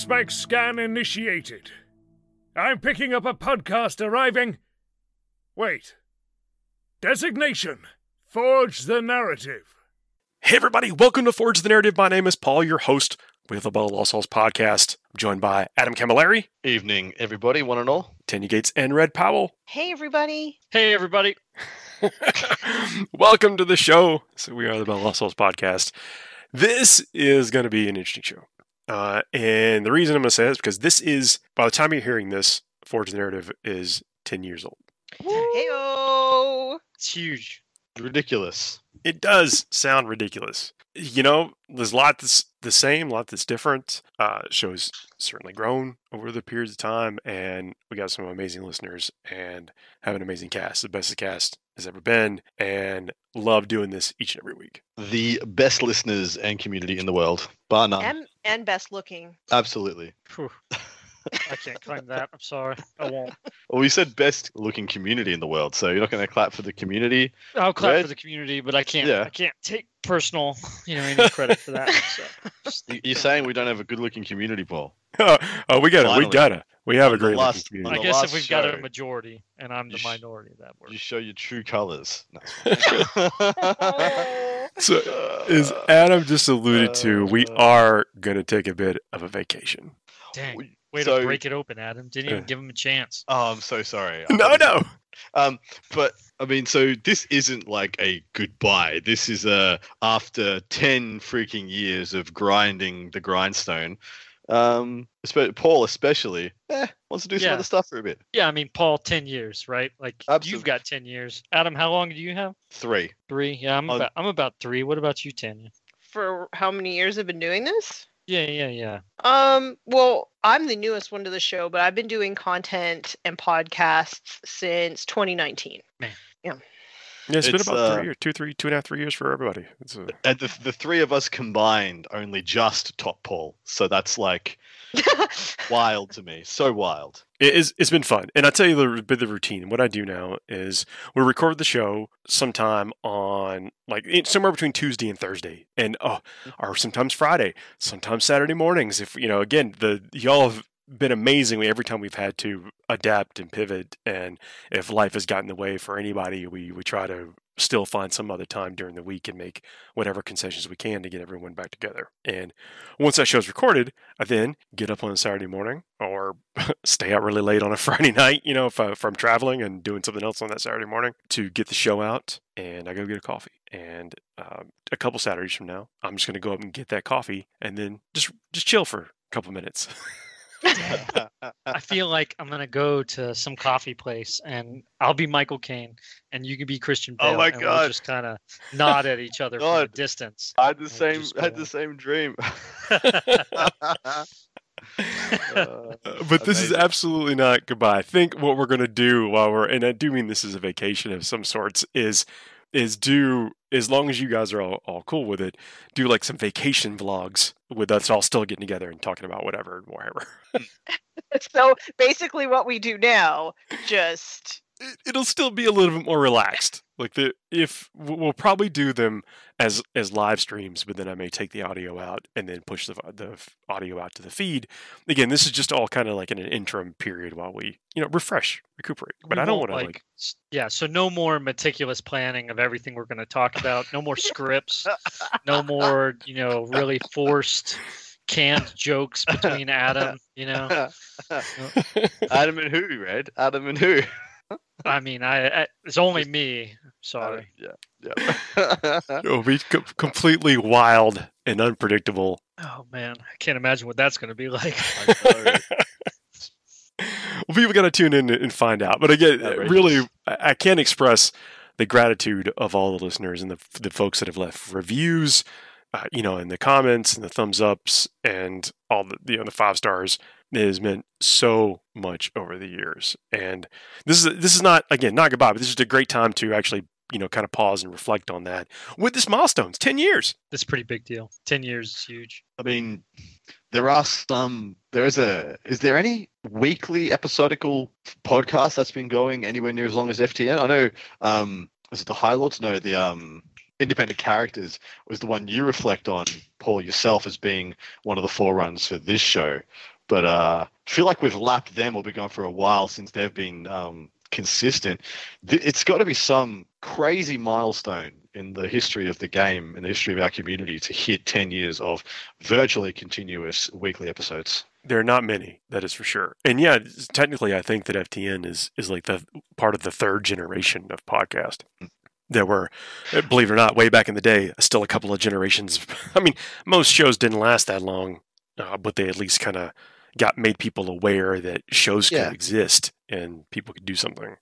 Aspect scan initiated. I'm picking up a podcast arriving. Wait. Designation. Forge the narrative. Hey everybody, welcome to Forge the Narrative. My name is Paul, your host with the Bell Lost Souls podcast. I'm joined by Adam Camilleri. Evening, everybody, one and all. Tanya Gates and Red Powell. Hey, everybody. Hey, everybody. Welcome to the show. So we are the Bell Lost Souls podcast. This is going to be an interesting show. And the reason I'm going to say this is because this is, by the time you're hearing this, Forge the Narrative is 10 years old. Hey-o. It's huge. Ridiculous. It does sound ridiculous. You know, there's a lot that's the same, a lot that's different. Show's certainly grown over the periods of time, and we got some amazing listeners and have an amazing cast, the best the cast has ever been, and love doing this each and every week. The best listeners and community in the world, bar none. And best looking. Absolutely. Whew. I can't claim that. I'm sorry. I won't. Well, we said best looking community in the world, so you're not going to clap for the community. I'll clap Red? for the community, but I can't. Yeah. I can't take personal, any credit for that. So. You're saying we don't have a good looking community, Paul? Oh, we got it. We Finally. got it. We have a On the great last- looking community. I the guess last if we've got show, a majority and I'm the you sh- minority, that You works. show your true colors. So, as Adam just alluded to, we are going to take a bit of a vacation. Dang. Way So- to break it open, Adam. Didn't even give him a chance. Oh, I'm so sorry. No. But I mean, so this isn't like a goodbye. This is after 10 freaking years of grinding the grindstone. Paul especially wants to do some Yeah. other stuff for a bit. Yeah, I mean, Paul, 10 years, right? Like, Absolutely. you've got 10 years. Adam, how long do you have? 3. 3? Yeah, I'm about 3. What about you, Tanya? For how many years I've been doing this? Yeah. Well, I'm the newest one to the show, but I've been doing content and podcasts since 2019. Yeah, it's been It's, about 3 or 2.5, 3 years for everybody. It's And the 3 of us combined only just top Paul. So that's like wild to me. So wild. It's been fun. And I'll tell you the bit of the routine. What I do now is we record the show sometime on somewhere between Tuesday and Thursday. And or sometimes Friday, sometimes Saturday mornings. If again, y'all have been amazing every time we've had to adapt and pivot, and if life has gotten in the way for anybody, we try to still find some other time during the week and make whatever concessions we can to get everyone back together. And once that show's recorded, I then get up on a Saturday morning or stay out really late on a Friday night, if I'm traveling and doing something else on that Saturday morning to get the show out, and I go get a coffee. And a couple Saturdays from now, I'm just going to go up and get that coffee and then just chill for a couple minutes. I feel like I'm gonna go to some coffee place and I'll be Michael Caine and you can be Christian Bale. Oh my and God. We'll just kind of nod at each other from a God. distance. I had the We'll same just go had the on. same dream. But this is Amazing. absolutely not goodbye. I think what we're going to do and I do mean this is a vacation of some sorts, is do, as long as you guys are all cool with it, do like some vacation vlogs with us all still getting together and talking about whatever and wherever. So basically what we do now, just... It'll still be a little bit more relaxed. Like we'll probably do them as live streams, but then I may take the audio out and then push the audio out to the feed. Again, this is just all kind of like in an interim period while we refresh, recuperate. But I don't want to Yeah, so no more meticulous planning of everything we're going to talk about. No more scripts. No more, really forced canned jokes between Adam. Adam and who, Red? Adam and who? I mean, it's only me. Sorry. Yeah. It'll be completely wild and unpredictable. Oh man, I can't imagine what that's going to be like. Well, people got to tune in and find out. But again, Outrageous. really, I can't express the gratitude of all the listeners and the folks that have left reviews, in the comments and the thumbs ups and all the 5 stars. It has meant so much over the years. And this is not, again, not goodbye, but this is a great time to actually, kind of pause and reflect on that with this milestones, 10 years. That's a pretty big deal. 10 years is huge. I mean, is there any weekly episodical podcast that's been going anywhere near as long as FTN? I know, is it the High Lords? No, the Independent Characters was the one you reflect on, Paul, yourself as being one of the forerunners for this show. But I feel like we've lapped them or been going for a while since they've been consistent. It's got to be some crazy milestone in the history of the game and the history of our community to hit 10 years of virtually continuous weekly episodes. There are not many, that is for sure. And yeah, technically, I think that FTN is like the part of the third generation of podcast. There were, believe it or not, way back in the day, still a couple of generations. I mean, most shows didn't last that long, but they at least kind of made people aware that shows could exist and people could do something.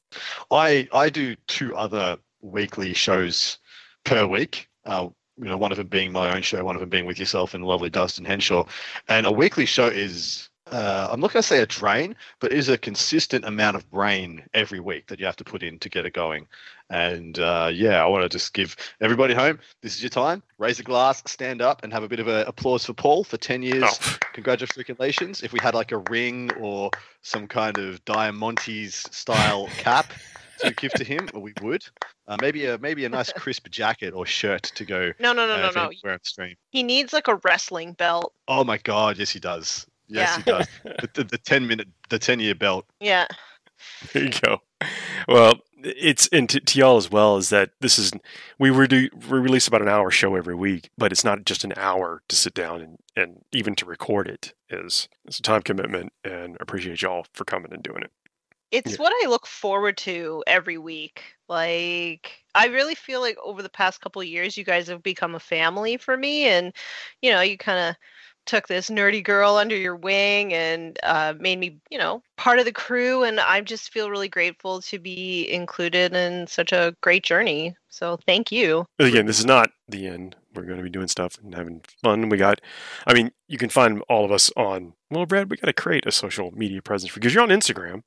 I do 2 other weekly shows per week. One of them being my own show, one of them being with yourself and the lovely Dustin Henshaw. And a weekly show is, I'm not going to say a drain, but is a consistent amount of brain every week that you have to put in to get it going. And I want to just give everybody home, this is your time. Raise a glass, stand up, and have a bit of an applause for Paul for 10 years. Oh. Congratulations. If we had like a ring or some kind of Diamantes style cap to give to him, we would. Maybe a nice crisp jacket or shirt to go. No. Wear on stream. He needs like a wrestling belt. Oh my God, yes he does. Yes, he does. The 10-year belt. Yeah. There you go. Well, it's and to y'all as well is that we release about an hour show every week, but it's not just an hour to sit down and even to record it is a time commitment, and appreciate y'all for coming and doing it. It's what I look forward to every week. Like, I really feel like over the past couple of years, you guys have become a family for me, and you kind of took this nerdy girl under your wing and made me, part of the crew. And I just feel really grateful to be included in such a great journey. So thank you. Again, this is not the end. We're going to be doing stuff and having fun. You can find all of us on, well, Brad, we got to create a social media presence because you're on Instagram.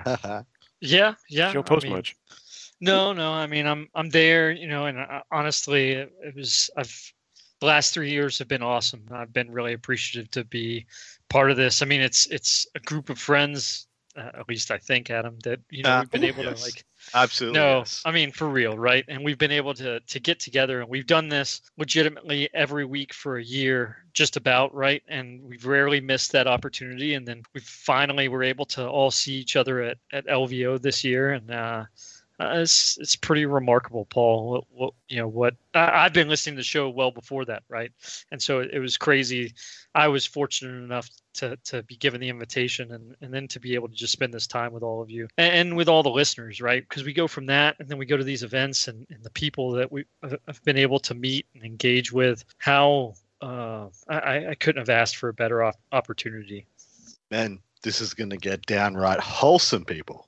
Yeah. You don't post much. No. I'm there, and honestly, the last 3 years have been awesome. I've been really appreciative to be part of this. I mean, it's a group of friends, at least I think, Adam, that we've been able to Absolutely. No, yes. I mean, for real, right? And we've been able to get together, and we've done this legitimately every week for a year, just about, right? And we've rarely missed that opportunity. And then we finally were able to all see each other at LVO this year, and it's pretty remarkable, Paul. What I've been listening to the show well before that, right? And so it was crazy. I was fortunate enough to be given the invitation and then to be able to just spend this time with all of you and with all the listeners, right? Because we go from that and then we go to these events and the people that we have been able to meet and engage with. How I couldn't have asked for a better opportunity. Man, this is going to get downright wholesome, people.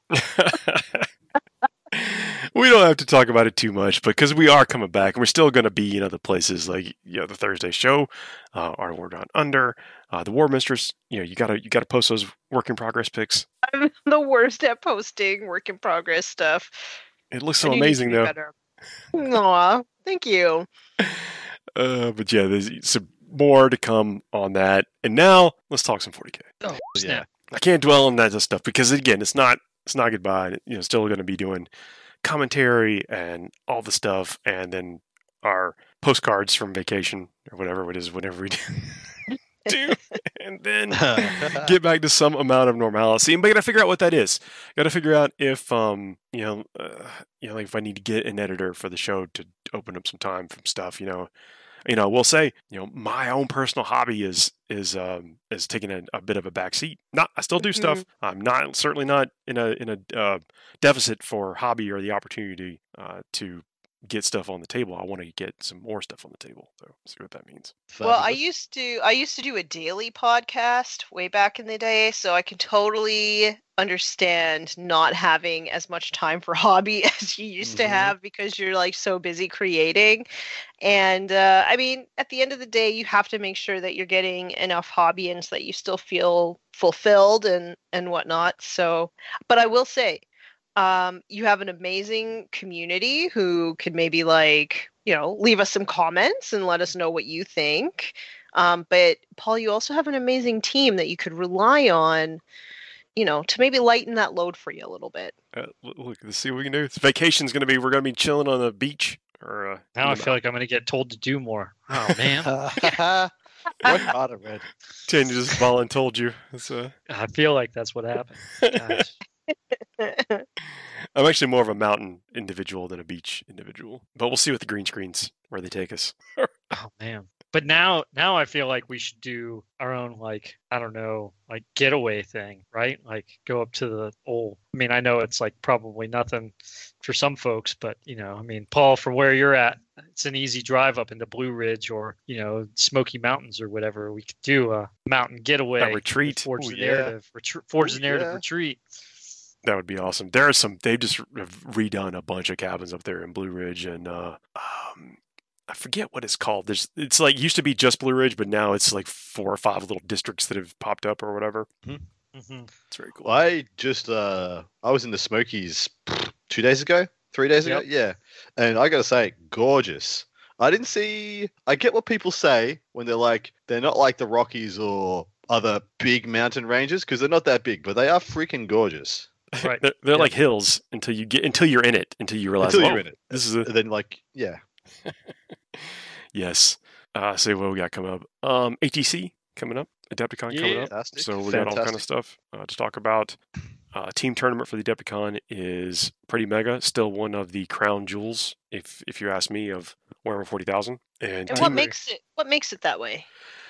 We don't have to talk about it too much because we are coming back and we're still going to be in other places like the Thursday show, Our War Down Under, the War Mistress. You gotta post those work in progress pics. I'm the worst at posting work in progress stuff. It looks so amazing though. Aw, thank you. But yeah, there's some more to come on that. And now let's talk some 40K. Oh, snap. I can't dwell on that stuff because again, it's not goodbye. Still going to be doing commentary and all the stuff, and then our postcards from vacation or whatever it is, whenever we do, and then get back to some amount of normalcy. But I got to figure out what that is. Got to figure out if like if I need to get an editor for the show to open up some time from stuff. We'll say, my own personal hobby is taking a bit of a backseat. I still do stuff. I'm certainly not in a deficit for hobby or the opportunity to get stuff on the table. I want to get some more stuff on the table. So see what that means. Well, I used to do a daily podcast way back in the day, so I can totally understand not having as much time for hobby as you used to have because you're like so busy creating. And at the end of the day, you have to make sure that you're getting enough hobby in so that you still feel fulfilled and whatnot. So, but I will say, you have an amazing community who could maybe leave us some comments and let us know what you think. But Paul, you also have an amazing team that you could rely on, to maybe lighten that load for you a little bit. Look, let's see what we can do. This vacation's we're going to be chilling on the beach. Now I feel like I'm going to get told to do more. Oh man. Work harder, Red. Tanya just voluntold you. I feel like that's what happened. Gosh. I'm actually more of a mountain individual than a beach individual. But we'll see with the green screens where they take us. Oh man. But now I feel like we should do our own, like, I don't know, like getaway thing, right? Like go up to the old, I mean, I know it's like probably nothing for some folks, but I mean, Paul, from where you're at, it's an easy drive up into Blue Ridge or, Smoky Mountains or whatever. We could do a mountain getaway. A retreat. Forge Ooh, the yeah. narrative. Forge the narrative yeah. retreat. That would be awesome. There are they've just redone a bunch of cabins up there in Blue Ridge, and I forget what it's called. It's like used to be just Blue Ridge, but now it's like 4 or 5 little districts that have popped up or whatever. Mm-hmm. It's very cool. I just I was in the Smokies 3 days ago. Yeah, and I gotta say, gorgeous. I get what people say when they're like they're not like the Rockies or other big mountain ranges, because they're not that big, but they are freaking gorgeous. Right. They're like hills until you're in it, until you realize Until you're in it. This is And then yeah. Yes. See what we got coming up. ATC coming up. Adepticon coming up. Fantastic. So we got all kind of stuff to talk about. Team tournament for the Adepticon is pretty mega. Still one of the crown jewels, if you ask me, of Warhammer 40,000. And what makes it that way?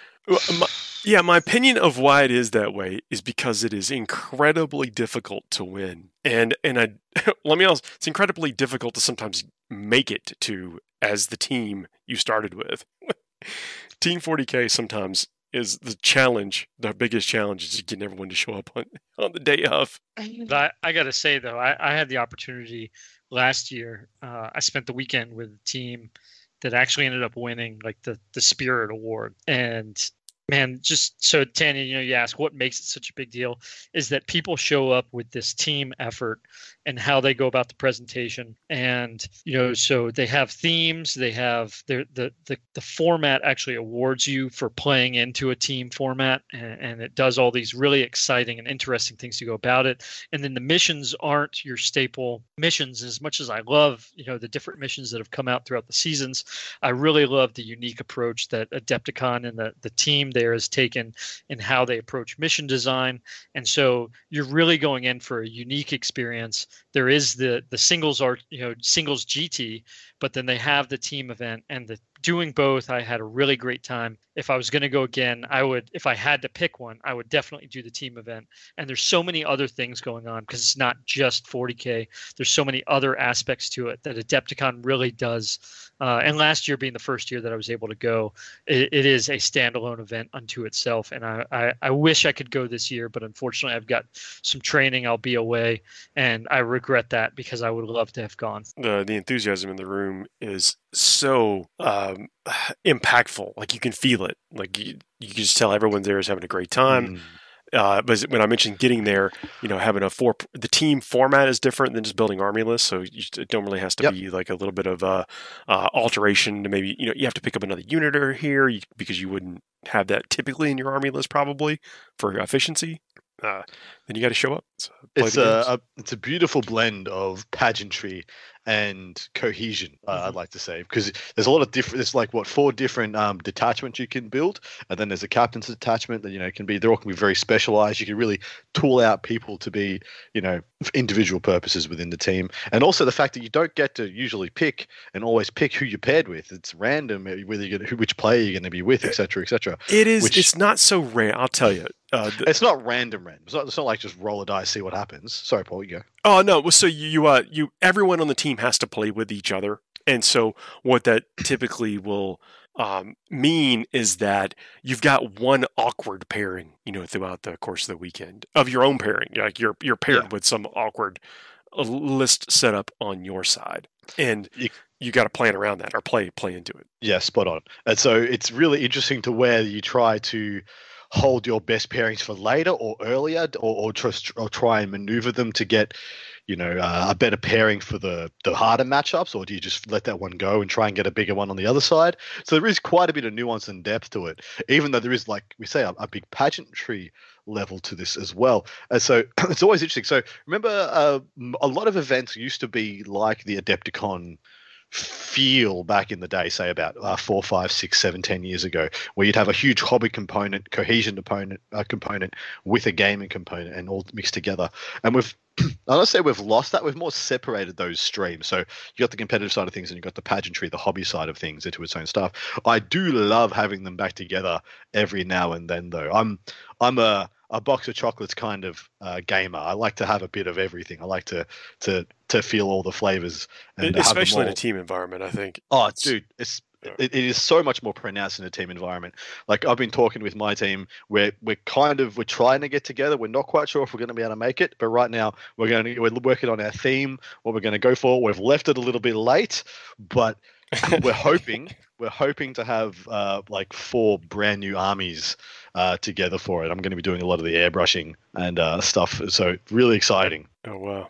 My opinion of why it is that way is because it is incredibly difficult to win, and let me also, it's incredibly difficult to sometimes make it to as the team you started with. Team 40K sometimes is the challenge. The biggest challenge is getting everyone to show up on the day of. But I got to say though, I had the opportunity last year. I spent the weekend with a team that actually ended up winning like the Spirit Award. And man, just so Tanya, you ask what makes it such a big deal is that people show up with this team effort and how they go about the presentation. And, so they have themes, they have the format actually awards you for playing into a team format. And it does all these really exciting and interesting things to go about it. And then the missions aren't your staple missions. As much as I love, the different missions that have come out throughout the seasons, I really love the unique approach that Adepticon and the team there has taken in how they approach mission design. And so you're really going in for a unique experience. There is the singles singles GT, but then they have the team event, and doing both, I had a really great time. If I was going to go again, if I had to pick one, I would definitely do the team event. And there's so many other things going on because it's not just 40K. There's so many other aspects to it that Adepticon really does. And last year being the first year that I was able to go, it is a standalone event unto itself. And I wish I could go this year, but unfortunately I've got some training. I'll be away, and I regret that because I would love to have gone. The enthusiasm in the room is so impactful. Like you can feel it. Like you can just tell everyone there is having a great time. But when I mentioned getting there, having the team format is different than just building army lists. So it normally has to be like a little bit of alteration to maybe, you have to pick up another unit or here because you wouldn't have that typically in your army list probably for efficiency. Then you got to show up. It's a beautiful blend of pageantry and cohesion, I'd like to say, because there's a lot of different. There's like 4 different detachments you can build, and then there's a captain's detachment that they all can be very specialized. You can really tool out people to be individual purposes within the team, and also the fact that you don't get to usually pick and always pick who you're paired with. It's random whether which player you're going to be with, etc., etc. It is. It's not so random. I'll tell you. It's not random. It's not like just roll a dice, see what happens. Sorry, Paul, you go. Oh no! So you everyone on the team has to play with each other, and so what that typically will mean is that you've got one awkward pairing, throughout the course of the weekend of your own pairing. Like you're paired with some awkward list set up on your side, and you got to plan around that or play into it. Yeah, spot on. And so it's really interesting to where you try to hold your best pairings for later or earlier, or try and maneuver them to get a better pairing for the harder matchups, or do you just let that one go and try and get a bigger one on the other side? So there is quite a bit of nuance and depth to it, even though there is, like we say, a big pageantry level to this as well. And so it's always interesting. So remember, a lot of events used to be like the Adepticon feel back in the day, say about 4, 5, 6, 7, 10 years ago, where you'd have a huge hobby component, cohesion component with a gaming component and all mixed together. And I don't say we've lost that. We've more separated those streams. So you got the competitive side of things and you got the pageantry, the hobby side of things into its own stuff. I do love having them back together every now and then, though. I'm a box of chocolates kind of gamer. I like to have a bit of everything. I like to feel all the flavors, and especially in a team environment. I think. Oh, dude, it is so much more pronounced in a team environment. Like I've been talking with my team, we're trying to get together. We're not quite sure if we're going to be able to make it, but right now we're working on our theme, what we're going to go for. We've left it a little bit late, but we're hoping to have like 4 brand new armies together for it. I'm going to be doing a lot of the airbrushing and stuff, so really exciting. Oh wow!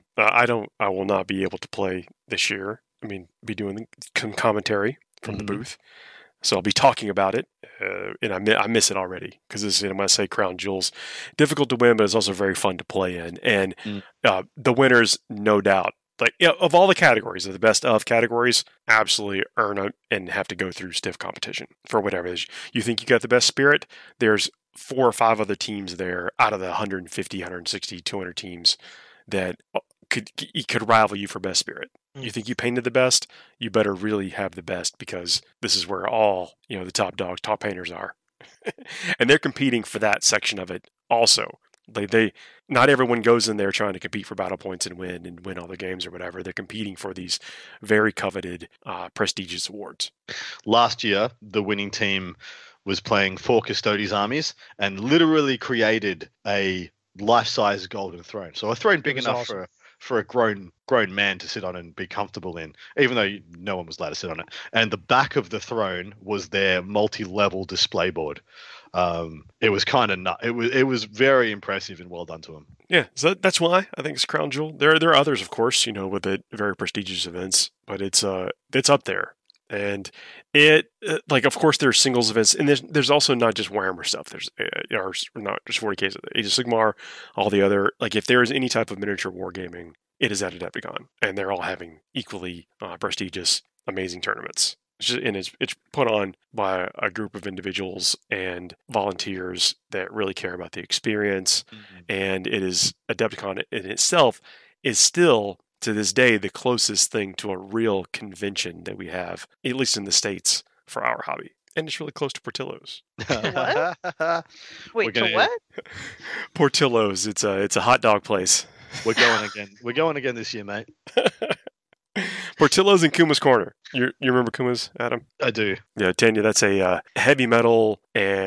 I will not be able to play this year. I mean, be doing commentary from the booth, so I'll be talking about it, and I miss it already because when I say Crown Jewels, difficult to win, but it's also very fun to play in, and the winners, no doubt. Like of all the categories, of the best of categories, absolutely earn it and have to go through stiff competition for whatever it is. You think you got the best spirit? There's 4 or 5 other teams there out of the 150, 160, 200 teams that could rival you for best spirit. You think you painted the best? You better really have the best because this is where all the top dogs, top painters are, and they're competing for that section of it also. They not everyone goes in there trying to compete for battle points and win all the games or whatever. They're competing for these very coveted, prestigious awards. Last year, the winning team was playing 4 Custodes armies and literally created a life-size golden throne. So a throne big enough for a grown man to sit on and be comfortable in, even though no one was allowed to sit on it. And the back of the throne was their multi-level display board. It was kind of it was very impressive and well done to them. Yeah, so that's why I think it's Crown Jewel. There are others, of course, with it, very prestigious events, but it's up there. And it of course there's singles events, and there's also not just Warhammer stuff. There's not just 40K, Age of Sigmar, all the other, if there is any type of miniature wargaming, it is at Adepticon, and they're all having equally prestigious, amazing tournaments. It's put on by a group of individuals and volunteers that really care about the experience, and it is Adepticon in itself is still, to this day, the closest thing to a real convention that we have, at least in the States, for our hobby. And it's really close to Portillo's. What? Wait, to what? Portillo's. It's a hot dog place. We're going again. We're going again this year, mate. Portillo's in Kuma's Corner. You remember Kuma's, Adam? I do. Yeah, Tanya, that's a heavy metal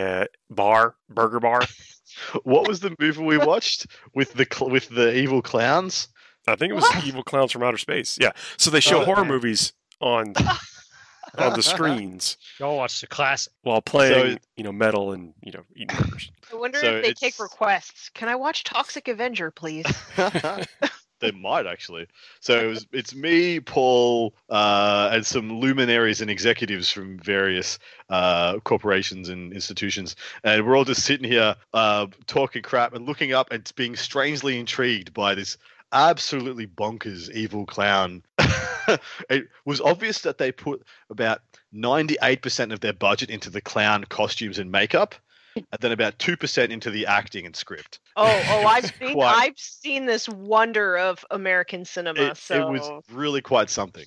burger bar. What was the movie we watched with the evil clowns? I think it was Evil Clowns from Outer Space. Yeah. So they show horror movies on the screens. Y'all watch the classic while playing, metal and eating burgers. I wonder if they take requests. Can I watch Toxic Avenger, please? They might actually. So it's me, Paul, and some luminaries and executives from various corporations and institutions, and we're all just sitting here talking crap and looking up and being strangely intrigued by this absolutely bonkers evil clown. It was obvious that they put about 98% of their budget into the clown costumes and makeup, and then about 2% into the acting and script. I've seen this wonder of American cinema. It was really quite something.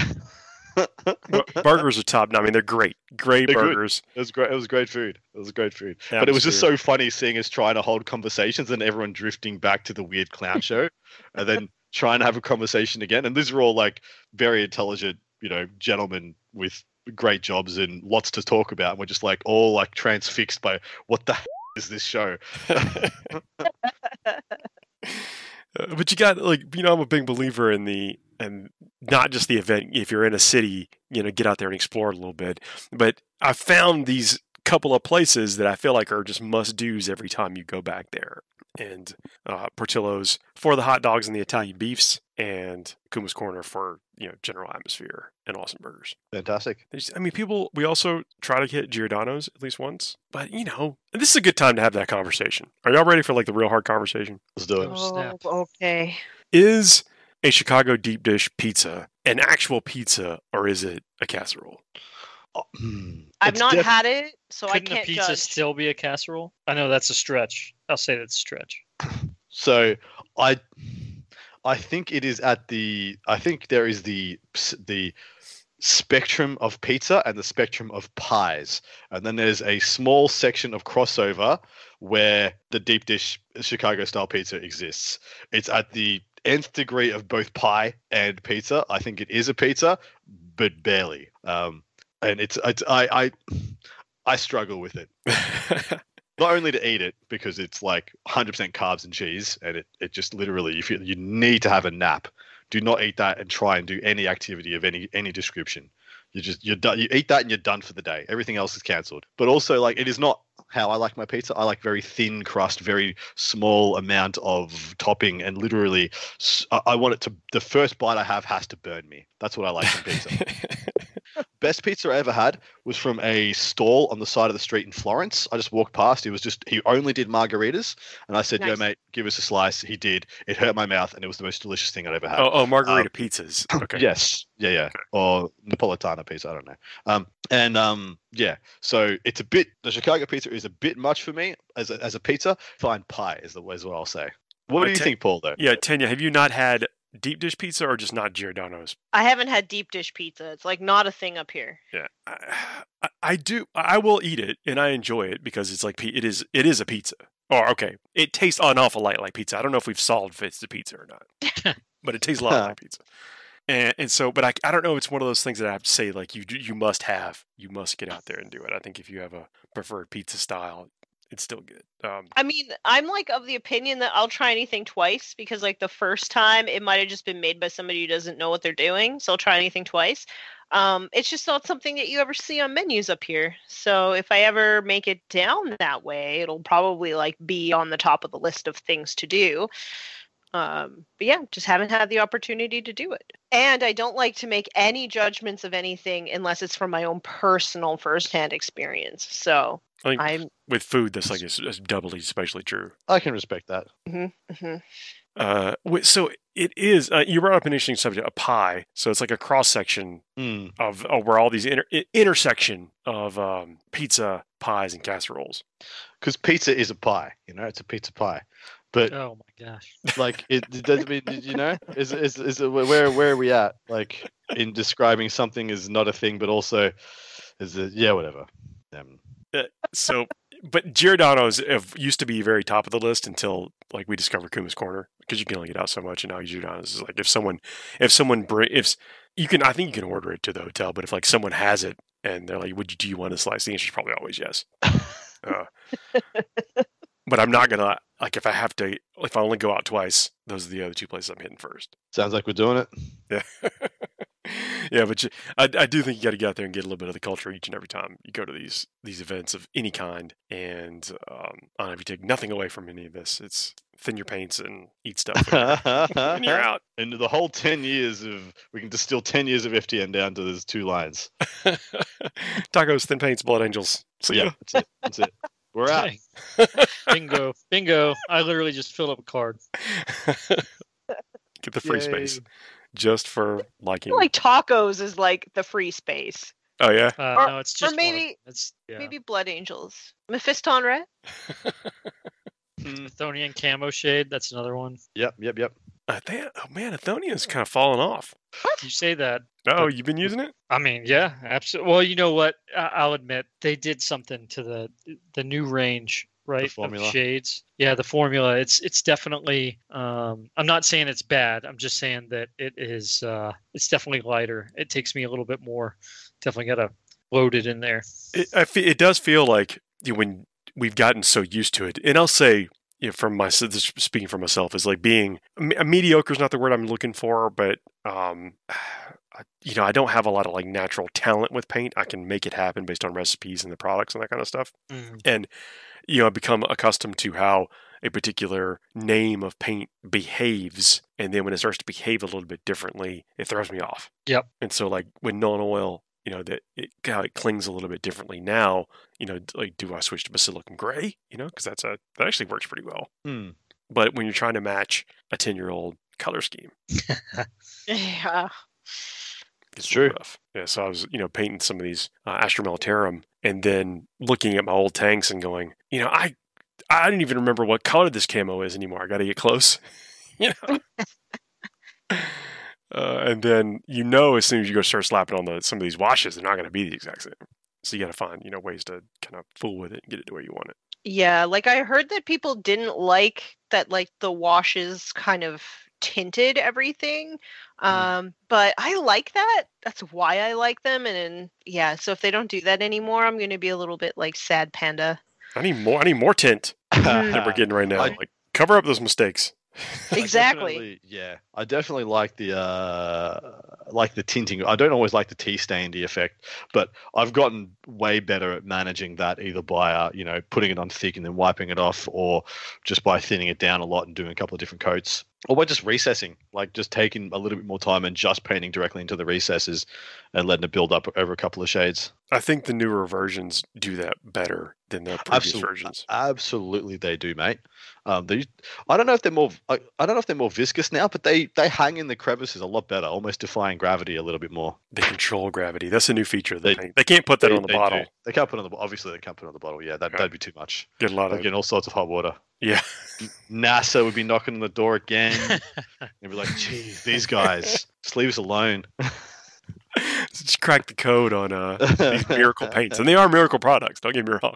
Burgers are top. I mean, they're great. They're burgers. Good. It was great. It was great food. But it was just so funny seeing us trying to hold conversations and everyone drifting back to the weird clown show, and then trying to have a conversation again. And these were all very intelligent, gentlemen with great jobs and lots to talk about. And we're just all transfixed by what the is this show. But you got I'm a big believer in and not just the event. If you're in a city, get out there and explore it a little bit. But I found these couple of places that I feel like are just must-dos every time you go back there. And Portillo's for the hot dogs and the Italian beefs, and Kuma's Corner for general atmosphere and awesome burgers. Fantastic. We also try to hit Giordano's at least once, but this is a good time to have that conversation. Are y'all ready for the real hard conversation? Let's do it. Oh, okay. Is a Chicago deep dish pizza an actual pizza or is it a casserole? I've not had it, so I Couldn't can't a pizza judge. still be a casserole? I know that's a stretch. I'll say that's a stretch. So I think it is at the. I think there is the spectrum of pizza and the spectrum of pies, and then there's a small section of crossover where the deep dish Chicago style pizza exists. It's at the nth degree of both pie and pizza. I think it is a pizza, but barely. And I struggle with it. Not only to eat it because it's like 100% carbs and cheese, and it just literally you need to have a nap. Do not eat that and try and do any activity of any description. You're done. You eat that and you're done for the day. Everything else is cancelled. But also, like, it is not how I like my pizza. I like very thin crust, very small amount of topping, and literally, I want it to. The first bite I have has to burn me. That's what I like from pizza. Best pizza I ever had was from a stall on the side of the street in Florence. I just walked past. He only did margaritas. And I said, Nice. Yo, mate, give us a slice. He did. It hurt my mouth, and it was the most delicious thing I'd ever had. Oh, margarita pizzas. Okay. Yes. Yeah. Okay. Or Napolitana pizza. I don't know. Yeah. So it's a bit, the Chicago pizza is a bit much for me as a pizza. Fine pie is what I'll say. What do you think, Paul, though? Yeah, Tanya, have you not had deep dish pizza or just not Giordano's? I haven't had deep dish pizza. It's like not a thing up here. Yeah, I do. I will eat it and I enjoy it because it's like it is a pizza. Or okay, it tastes an awful lot like pizza. I don't know if we've solved if it's a pizza or not, but it tastes a lot like pizza. And so, but I don't know. It's one of those things that I have to say like you must get out there and do it. I think if you have a preferred pizza style, it's still good. I mean, I'm like of the opinion that I'll try anything twice because like the first time it might have just been made by somebody who doesn't know what they're doing. So I'll try anything twice. It's just not something that you ever see on menus up here. So if I ever make it down that way, it'll probably like be on the top of the list of things to do. But yeah, just haven't had the opportunity to do it. And I don't like to make any judgments of anything unless it's from my own personal firsthand experience. So I think I'm with food, that's like it's doubly especially true. I can respect that. So it is. You brought up an interesting subject, a pie. So it's like a cross section of where all these intersection of pizza, pies, and casseroles. Because pizza is a pie, it's a pizza pie. But Oh my gosh. like it doesn't mean, is it, where are we at? Like in describing something is not a thing, but also is it? Yeah, whatever. But Giordano's used to be very top of the list until like we discovered Kuma's Corner because you can only get out so much, and now Giordano's is like if you can, I think you can order it to the hotel, but if like someone has it and they're like, do you want a slice? The answer is probably always yes. But I'm not gonna like if I only go out twice, those are the other two places I'm hitting first. Sounds like we're doing it. Yeah. Yeah, but I do think you got to get out there and get a little bit of the culture each and every time you go to these events of any kind. And I don't know if you take nothing away from any of this, it's thin your paints and eat stuff when you're out. And the whole 10 years we can distill 10 years of FTN down to those two lines. Tacos, thin paints, blood angels. So yeah, that's it. We're out. Bingo. I literally just filled up a card. Get the free space. Just for liking. Like tacos is like the free space. Oh yeah. No, it's just or maybe maybe Blood Angels. Mephiston Red. Athonian camo shade. That's another one. Yep. Athonian's kind of fallen off. You say that. Oh, you've been using it? I mean, yeah, absolutely. Well, you know what? I'll admit they did something to the new range. Right, the formula. Of shades. Yeah, the formula. It's definitely. I'm not saying it's bad. I'm just saying that it is. It's definitely lighter. It takes me a little bit more. Definitely got to load it in there. It does feel like when we've gotten so used to it, and I'll say, speaking for myself, is like being mediocre is not the word I'm looking for, but I don't have a lot of like natural talent with paint. I can make it happen based on recipes and the products and that kind of stuff, and. I've become accustomed to how a particular name of paint behaves, and then when it starts to behave a little bit differently, it throws me off. Yep. And so, like with non-oil, that it kind of clings a little bit differently now. Like do I switch to Basilican Gray? Because that actually works pretty well. But when you're trying to match a 10-year-old color scheme. Yeah. It's true. rough. Yeah, so I was, painting some of these Astra Militarum and then looking at my old tanks and going, I didn't even remember what color this camo is anymore. I got to get close. And then as soon as you go start slapping on some of these washes, they're not going to be the exact same. So you got to find ways to kind of fool with it and get it to where you want it. Yeah, like I heard that people didn't like that, like the washes kind of tinted everything. But I like that. That's why I like them. And yeah, so if they don't do that anymore, I'm going to be a little bit like sad panda. I need more tint than we're getting right now. Like, cover up those mistakes. Exactly. I definitely like the tinting. I don't always like the tea stainedy effect, but I've gotten way better at managing that, either by putting it on thick and then wiping it off, or just by thinning it down a lot and doing a couple of different coats, or by just recessing, like just taking a little bit more time and just painting directly into the recesses and letting it build up over a couple of shades. I think the newer versions do that better than the previous versions. Absolutely, they do, mate. I don't know if they're more. I don't know if they're more viscous now, but they hang in the crevices a lot better, almost defying gravity a little bit more. They control gravity. That's a new feature of the paint. They can't put that on the bottle. Do. They can't put it on the. Obviously, they can't put it on the bottle. Yeah, that'd be too much. Get a lot of getting all sorts of hot water. Yeah. NASA would be knocking on the door again. They'd be like, "Geez, these guys, just leave us alone." Just crack the code on these miracle paints, and they are miracle products. Don't get me wrong.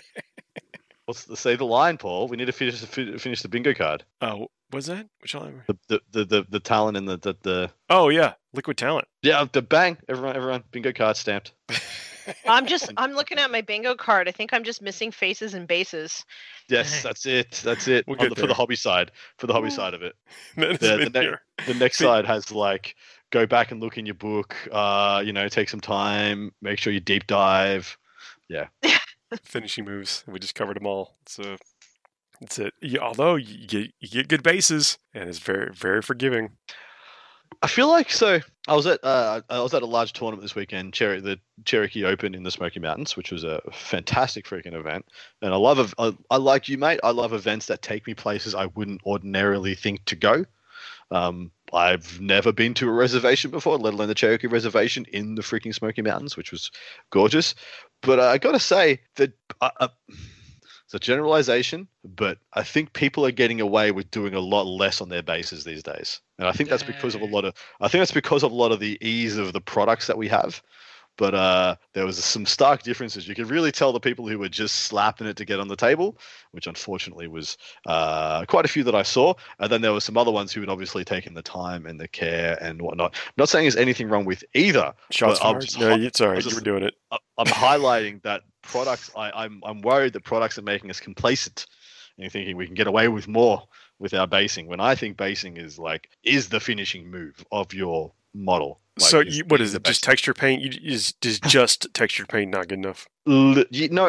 Say the line, Paul. We need to finish the bingo card. Oh, what's that? Which line? The talent and the. Oh yeah, liquid talent. Yeah, the bang! Everyone, bingo card stamped. I'm looking at my bingo card. I think I'm just missing faces and bases. Yes, that's it. We'll for the hobby side. For the hobby side of it. The next side has like, go back and look in your book. Take some time. Make sure you deep dive. Yeah. Finishing moves. We just covered them all. So that's it. Yeah, although you get good bases, and it's very, very forgiving. I feel like I was at a large tournament this weekend, the Cherokee Open in the Smoky Mountains, which was a fantastic freaking event. And I like you, mate. I love events that take me places I wouldn't ordinarily think to go. I've never been to a reservation before, let alone the Cherokee Reservation in the freaking Smoky Mountains, which was gorgeous. But I got to say that it's a generalization, but I think people are getting away with doing a lot less on their bases these days, and I think that's because of a lot of the ease of the products that we have. But there was some stark differences. You could really tell the people who were just slapping it to get on the table, which unfortunately was quite a few that I saw. And then there were some other ones who had obviously taken the time and the care and whatnot. I'm not saying there's anything wrong with either. Shots fired. No, it's all right. You were doing it. I'm highlighting that products. I'm worried that products are making us complacent and thinking we can get away with more with our basing. When I think basing is the finishing move of your model. So what is it? Just texture paint? Is just texture paint not good enough? For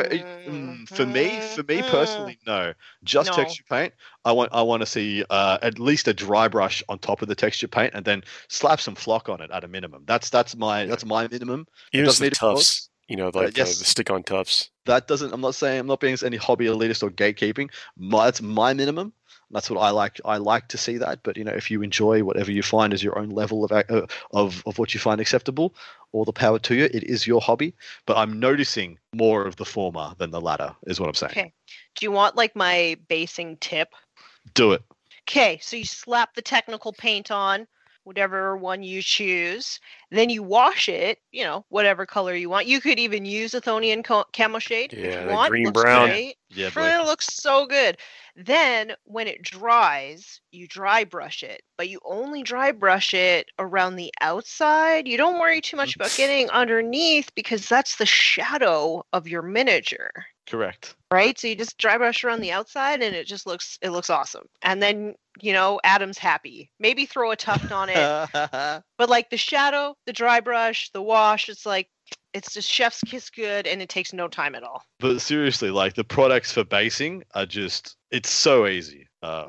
me personally, no. Just texture paint. I want to see at least a dry brush on top of the texture paint, and then slap some flock on it at a minimum. That's my minimum. Even the tufts, the stick-on tufts. That doesn't. I'm not being any hobby elitist or gatekeeping. That's my minimum. That's what I like. I like to see that. But if you enjoy whatever you find as your own level of what you find acceptable, all the power to you. It is your hobby. But I'm noticing more of the former than the latter, is what I'm saying. Okay. Do you want my basing tip? Do it. Okay. So you slap the technical paint on, whatever one you choose. Then you wash it, whatever color you want. You could even use Athonian camo shade if you want. Green brown. Great. Yeah, it looks so good. Then when it dries, you dry brush it, but you only dry brush it around the outside. You don't worry too much about getting underneath because that's the shadow of your miniature. Correct. Right? So you just dry brush around the outside and it looks awesome. And then, Adam's happy. Maybe throw a tuft on it. But the shadow, the dry brush, the wash, it's just chef's kiss good and it takes no time at all. But seriously, the products for basing are it's so easy.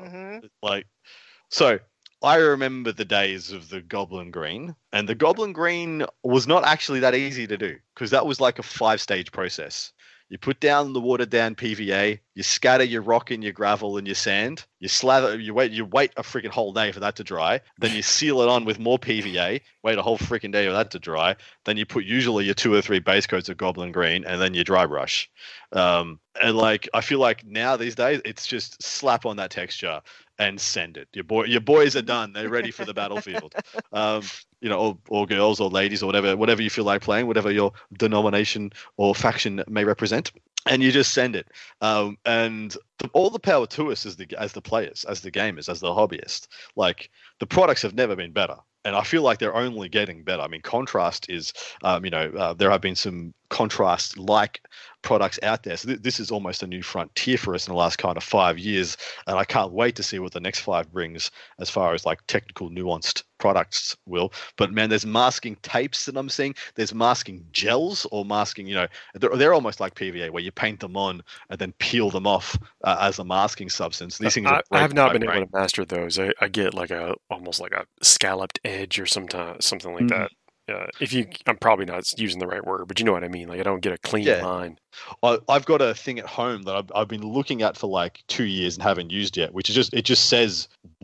So I remember the days of the Goblin Green, and the Goblin Green was not actually that easy to do because that was like a 5-stage process. You put down the watered down PVA. You scatter your rock and your gravel and your sand. You slather. You wait a freaking whole day for that to dry. Then you seal it on with more PVA. Wait a whole freaking day for that to dry. Then you put usually your 2 or 3 base coats of Goblin Green, and then you dry brush. And like I feel like now these days it's just slap on that texture and send it. Your boys are done. They're ready for the battlefield. Or girls or ladies or whatever you feel like playing, whatever your denomination or faction may represent, and you just send it. And all the power to us as the players, as the gamers, as the hobbyists. Like the products have never been better. And I feel like they're only getting better. I mean, Contrast is, there have been some Contrast-like products out there. So this is almost a new frontier for us in the last kind of 5 years. And I can't wait to see what the next 5 brings as far as like technical, nuanced products will. But man, there's masking tapes that I'm seeing. There's masking gels or masking, they're almost like PVA where you paint them on and then peel them off as a masking substance. These things I have not been able to master those. I get like almost like a scalloped edge or something like that. I'm probably not using the right word, but you know what I mean. Like I don't get a clean line. I've got a thing at home that I've been looking at for like 2 years and haven't used yet, which is it just says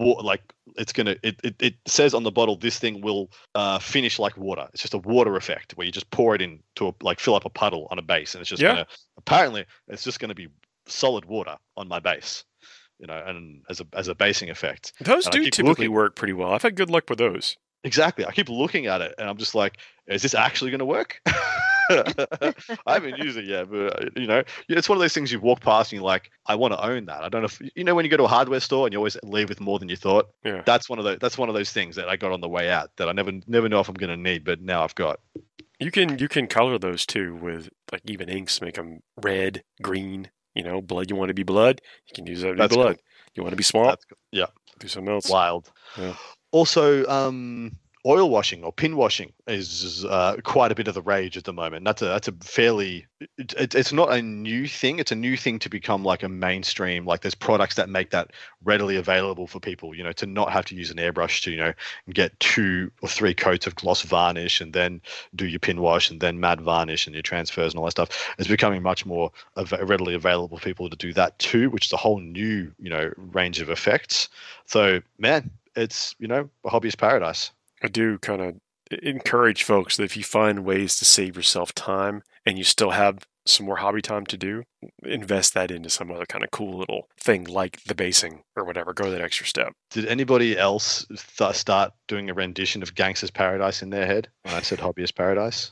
it says on the bottle this thing will finish like water. It's just a water effect where you just pour it in to fill up a puddle on a base, and it's just apparently it's just gonna be solid water on my base. And as a basing effect. Those do typically work pretty well. I've had good luck with those. Exactly. I keep looking at it and I'm just like, is this actually going to work? I haven't used it yet, but it's one of those things you walk past and you're like, I want to own that. I don't know if when you go to a hardware store and you always leave with more than you thought. Yeah. That's one of those things that I got on the way out that I never know if I'm going to need, but now I've got. You can color those too with like even inks, make them red, green. Blood. You want to be blood? You can use that to be blood. Cool. You want to be swamp? Yeah. Do something else. Wild. Yeah. Also, oil washing or pin washing is quite a bit of the rage at the moment. That's a fairly. It's not a new thing. It's a new thing to become like a mainstream. Like there's products that make that readily available for people. To not have to use an airbrush to get 2 or 3 coats of gloss varnish and then do your pin wash and then matte varnish and your transfers and all that stuff. It's becoming much more readily available for people to do that too, which is a whole new range of effects. So man, it's a hobbyist paradise. I do kind of encourage folks that if you find ways to save yourself time and you still have some more hobby time to do, invest that into some other kind of cool little thing like the basing or whatever. Go that extra step. Did anybody else start doing a rendition of Gangster's Paradise in their head when I said Hobbyist Paradise?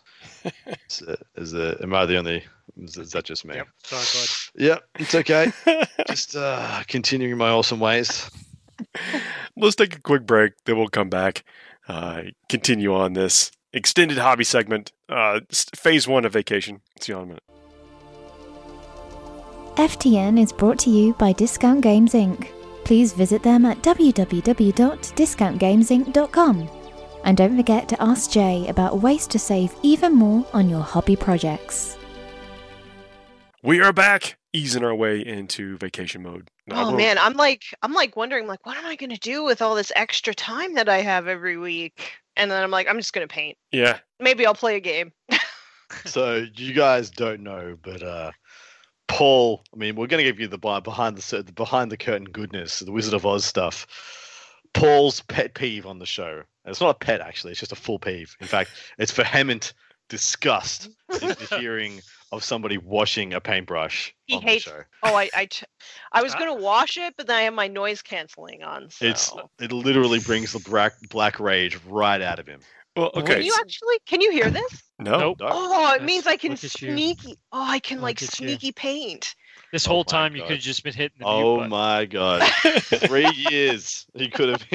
Am I the only? Is that just me? Yep. Sorry, bud. Yeah, it's okay. Just continuing my awesome ways. Let's take a quick break, then we'll come back, continue on this extended hobby segment, phase 1 of vacation. See you in a minute. FTN is brought to you by Discount Games Inc. Please visit them at www.discountgamesinc.com. And don't forget to ask Jay about ways to save even more on your hobby projects. We are back, easing our way into vacation mode. Man, I'm like wondering what am I going to do with all this extra time that I have every week? And then I'm like, I'm just going to paint. Yeah. Maybe I'll play a game. So you guys don't know, but Paul, I mean, we're going to give you the behind the curtain goodness, the Wizard of Oz stuff. Paul's pet peeve on the show. And it's not a pet, actually. It's just a full peeve. In fact, it's vehement disgust is the hearing of somebody washing a paintbrush he on hates, the show. Oh, I was going to wash it, but then I have my noise canceling on. So. It literally brings the black rage right out of him. Well, okay. Can you hear this? No. Nope. Oh, it means I can sneaky. Oh, I can sneaky paint. This whole time you could have just been hitting the mute Oh button. my god. 3 years he could have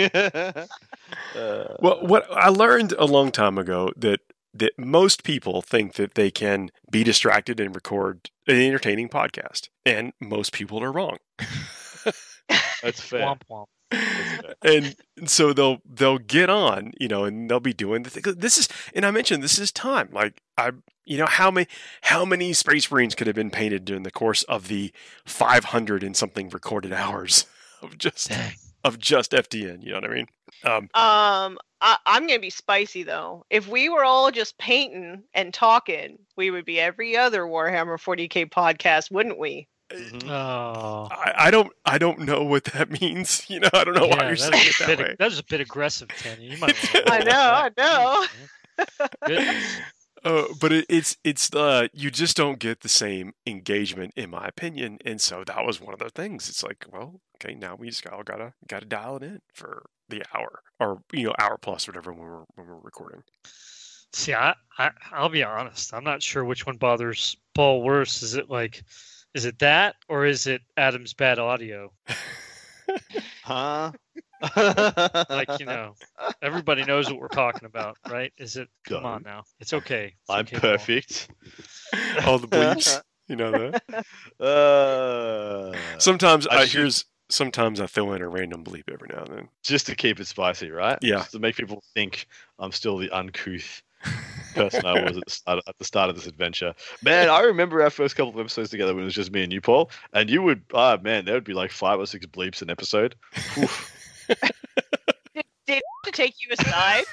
Well, what I learned a long time ago that most people think that they can be distracted and record an entertaining podcast, and most people are wrong. That's fair. Womp womp. And so they'll get on, and they'll be doing the thing. This is, and I mentioned this is time. Like how many Space Marines could have been painted during the course of the 500 and something recorded hours of just FTN? You know what I mean? I'm gonna be spicy though. If we were all just painting and talking, we would be every other Warhammer 40K podcast, wouldn't we? Mhm. Oh. I don't know what that means. You know, I don't know why you're saying it that way. That was a bit aggressive, Tanya. You might want I know. Goodness. But it's you just don't get the same engagement, in my opinion, and so that was one of the things. It's like, well, okay, now we just all gotta dial it in for the hour, or hour plus, whatever, when we're recording. See, I'll be honest. I'm not sure which one bothers Paul worse. Is it that, or is it Adam's bad audio? Huh? Like, everybody knows what we're talking about, right? Come on now. It's okay. It's I'm okay, Paul. perfect. All the bleeps, you know that. Sometimes I throw in a random bleep every now and then. Just to keep it spicy, right? Yeah. Just to make people think I'm still the uncouth person I was at the start of this adventure. Man, I remember our first couple of episodes together when it was just me and you, Paul, and you would, there would be like 5 or 6 bleeps an episode. Did to take you aside?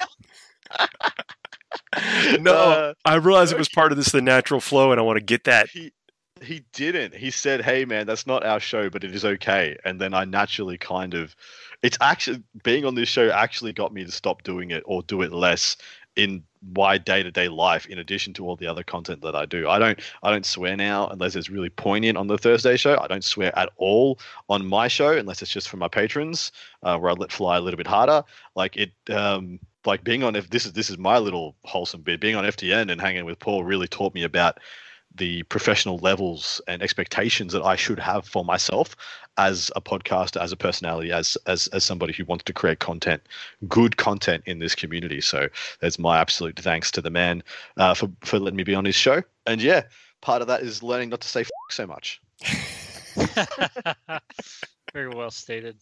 No, I realized it was part of the natural flow, and I want to get that. He didn't. He said, "Hey, man, that's not our show, but it is okay." And then I naturally it's actually being on this show actually got me to stop doing it or do it less in my day-to-day life, in addition to all the other content that I do. I don't swear now unless it's really poignant on the Thursday show. I don't swear at all on my show unless it's just for my patrons, where I let fly a little bit harder. Like it, like being on, this is my little wholesome bit. Being on FTN and hanging with Paul really taught me about the professional levels and expectations that I should have for myself as a podcaster, as a personality, as somebody who wants to create content, good content in this community. So that's my absolute thanks to the man for letting me be on his show. And yeah, part of that is learning not to say so much. Very well stated.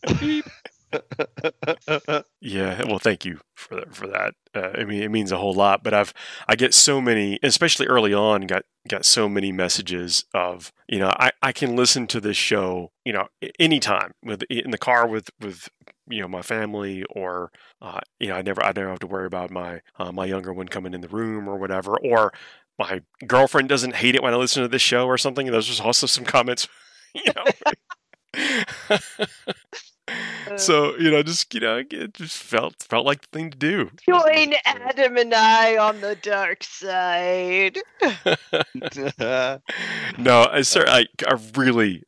Yeah, well, thank you for that. I mean, it means a whole lot. But I get so many, especially early on, got so many messages of, I can listen to this show, anytime in the car with my family, or I never have to worry about my younger one coming in the room or whatever, or my girlfriend doesn't hate it when I listen to this show or something. There's just also some comments, So it just felt like the thing to do. Join Adam and I on the dark side. No, I really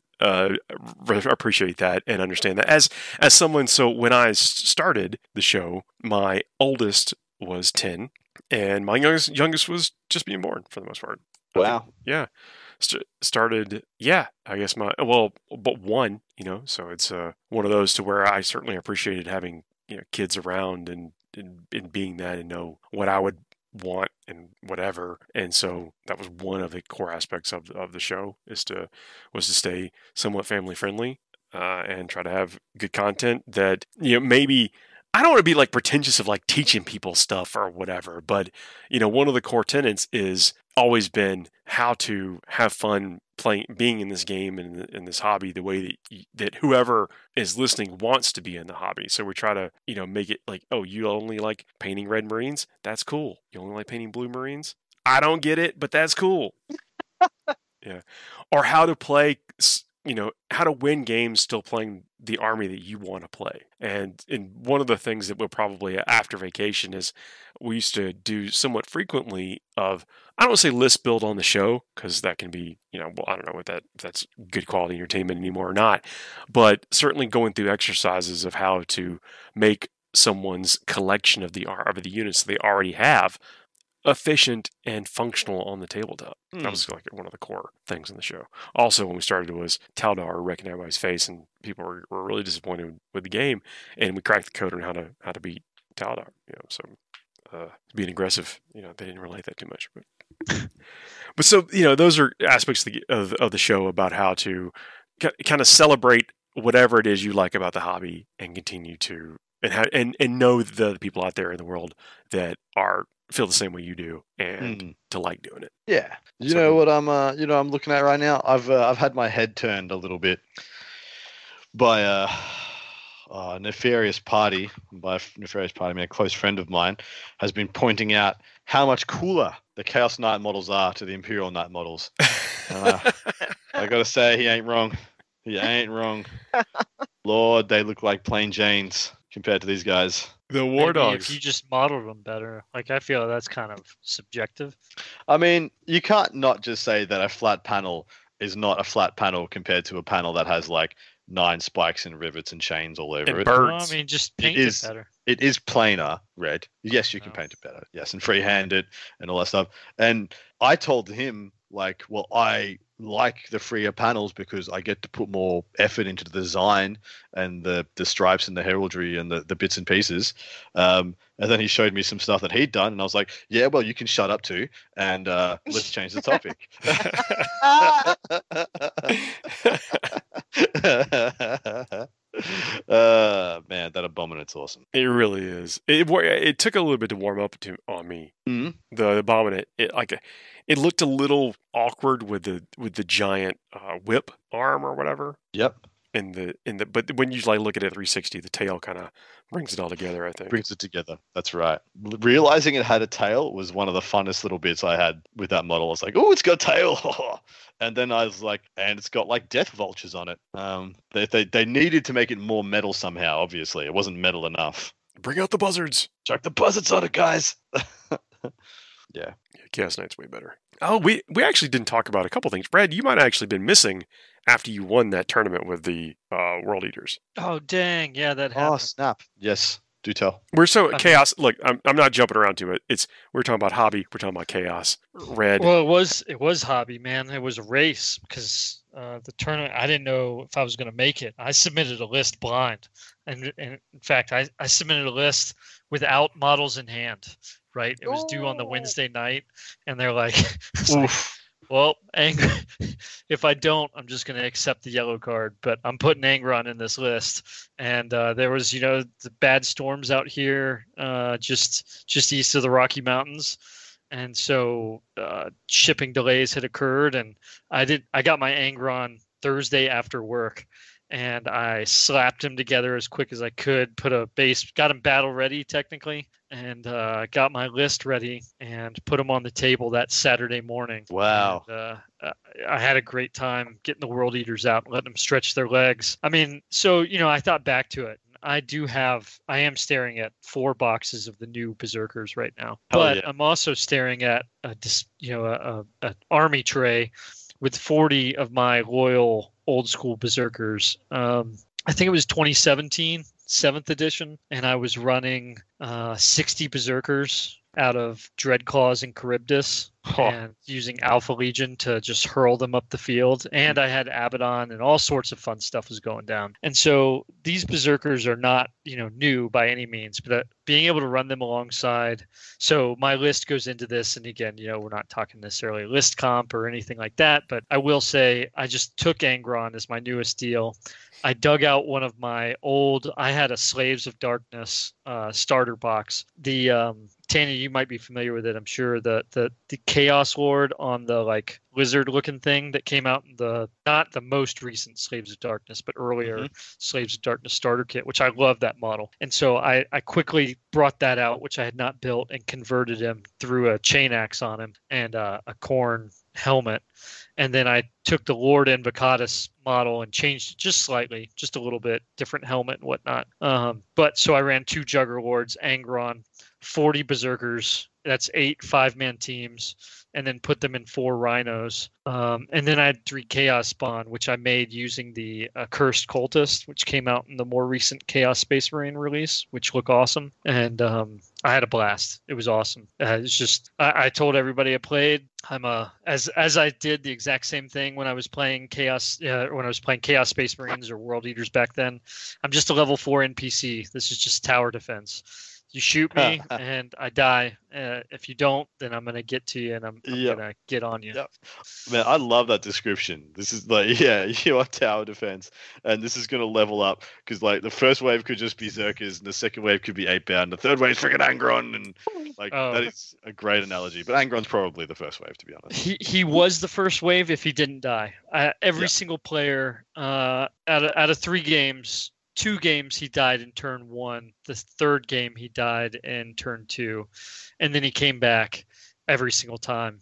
appreciate that and understand that. As someone, so when I started the show, my oldest was 10, and my youngest was just being born for the most part. Wow. Yeah. Started, yeah, I guess but one, so it's one of those to where I certainly appreciated having kids around and being that and know what I would want and whatever. And so that was one of the core aspects of the show was to stay somewhat family friendly and try to have good content that maybe. I don't want to be like pretentious of like teaching people stuff or whatever, but one of the core tenets is always been how to have fun being in this game and in this hobby the way that whoever is listening wants to be in the hobby. So we try to make it like, oh, you only like painting red Marines? That's cool. You only like painting blue Marines? I don't get it, but that's cool. Yeah. Or how to play. How to win games still playing the army that you want to play. And one of the things that we'll probably after vacation is we used to do somewhat frequently of, I don't want to say list build on the show, because that can be, well, I don't know if that's good quality entertainment anymore or not, but certainly going through exercises of how to make someone's collection of the units they already have efficient and functional on the tabletop. That was like one of the core things in the show. Also, when we started, it was Taldar recognized everybody's face, and people were really disappointed with the game, and we cracked the code on how to beat Taldar. So being aggressive, they didn't relate that too much, but so those are aspects of the show about how to kind of celebrate whatever it is you like about the hobby and continue to and know the people out there in the world that feel the same way you do and to like doing it. Yeah. You know what I'm looking at right now? I've had my head turned a little bit by a nefarious party. By nefarious party, I mean a close friend of mine has been pointing out how much cooler the Chaos Knight models are to the Imperial Knight models. I gotta say, he ain't wrong. He ain't wrong. Lord, they look like plain Janes compared to these guys. The War Maybe Dogs. if you just modeled them better. Like, I feel that's kind of subjective. I mean, you can't not just say that a flat panel is not a flat panel compared to a panel that has like 9 spikes and rivets and chains all over And it. birds. Well, I mean, just paint is- it better. It is plainer red. Yes, you can Oh. paint it better. Yes, and freehand it and all that stuff. And I told him, like, well, I like the freer panels because I get to put more effort into the design and the stripes and the heraldry and the bits and pieces. And then he showed me some stuff that he'd done, and I was like, yeah, well, you can shut up too, and let's change the topic. Man, that Abominate's awesome. It really is. It took a little bit to warm up on me. Mhm. The Abominate, it looked a little awkward with the giant whip arm or whatever. Yep. But when you like look at it 360, the tail kind of brings it all together. I think. Brings it together. That's right. Realizing it had a tail was one of the funnest little bits I had with that model. I was like, oh, it's got a tail. And then I was like, and it's got like death vultures on it. They needed to make it more metal somehow, obviously. It wasn't metal enough. Bring out the buzzards. Chuck the buzzards on it, guys. Yeah. Chaos Knight's way better. Oh, we actually didn't talk about a couple things. Brad, you might have actually been missing after you won that tournament with the World Eaters. Oh, dang. Yeah, that Oh, happened. snap. Yes. Do tell. We're so Uh-huh. chaos. Look, I'm not jumping around to it. We're talking about hobby. We're talking about chaos. Red. Well, it was hobby, man. It was a race because the tournament, I didn't know if I was going to make it. I submitted a list blind. And in fact, I submitted a list without models in hand, right? It was due on the Oh. Wednesday night. And they're like, it's like, well, if I don't, I'm just going to accept the yellow card. But I'm putting Angron in this list. And there was, the bad storms out here just east of the Rocky Mountains. And so shipping delays had occurred, and I got my Angron Thursday after work, and I slapped him together as quick as I could, got him battle ready technically, and got my list ready and put him on the table that Saturday morning. Wow. And, I had a great time getting the World Eaters out and letting them stretch their legs. I mean, so, I thought back to it. I am staring at 4 boxes of the new Berserkers right now, Hell but yeah. I'm also staring at an army tray with 40 of my loyal old school Berserkers. I think it was 2017, 7th edition, and I was running 60 Berserkers out of Dreadclaws and Charybdis, and using Alpha Legion to just hurl them up the field. And I had Abaddon, and all sorts of fun stuff was going down. And so these Berserkers are not, new by any means, but being able to run them alongside. So my list goes into this. And again, we're not talking necessarily list comp or anything like that, but I will say I just took Angron as my newest deal. I dug out one of my I had a Slaves of Darkness starter box. The Tanya, you might be familiar with it, I'm sure. The Chaos Lord on the like lizard looking thing that came out in not the most recent Slaves of Darkness, but earlier Slaves of Darkness starter kit, which I love that model. And so I quickly brought that out, which I had not built, and converted him, threw a chain axe on him and a corn helmet. And then I took the Lord Invocatus model and changed it just slightly, just a little bit, different helmet and whatnot. But so I ran 2 Juggerlords, Angron, 40 Berserkers. That's 8 5-man teams, and then put them in 4 Rhinos. And then I had 3 Chaos Spawn, which I made using the Cursed Cultist, which came out in the more recent Chaos Space Marine release, which look awesome. And I had a blast. It was awesome. It's just I told everybody I played. I'm as I did the exact same thing when I was playing Chaos Space Marines or World Eaters back then. I'm just a level 4 NPC. This is just tower defense. You shoot me and I die. If you don't, then I'm gonna get to you and I'm gonna get on you. Yep. Man, I love that description. This is like, you are tower defense, and this is gonna level up because like the first wave could just be Zerkers, and the second wave could be 8-bound, and the third wave is freaking Angron, and like that is a great analogy. But Angron's probably the first wave, to be honest. He was the first wave if he didn't die. Every single player out of 3 games. 2 games he died in turn 1. The third game he died in turn 2, and then he came back. every single time.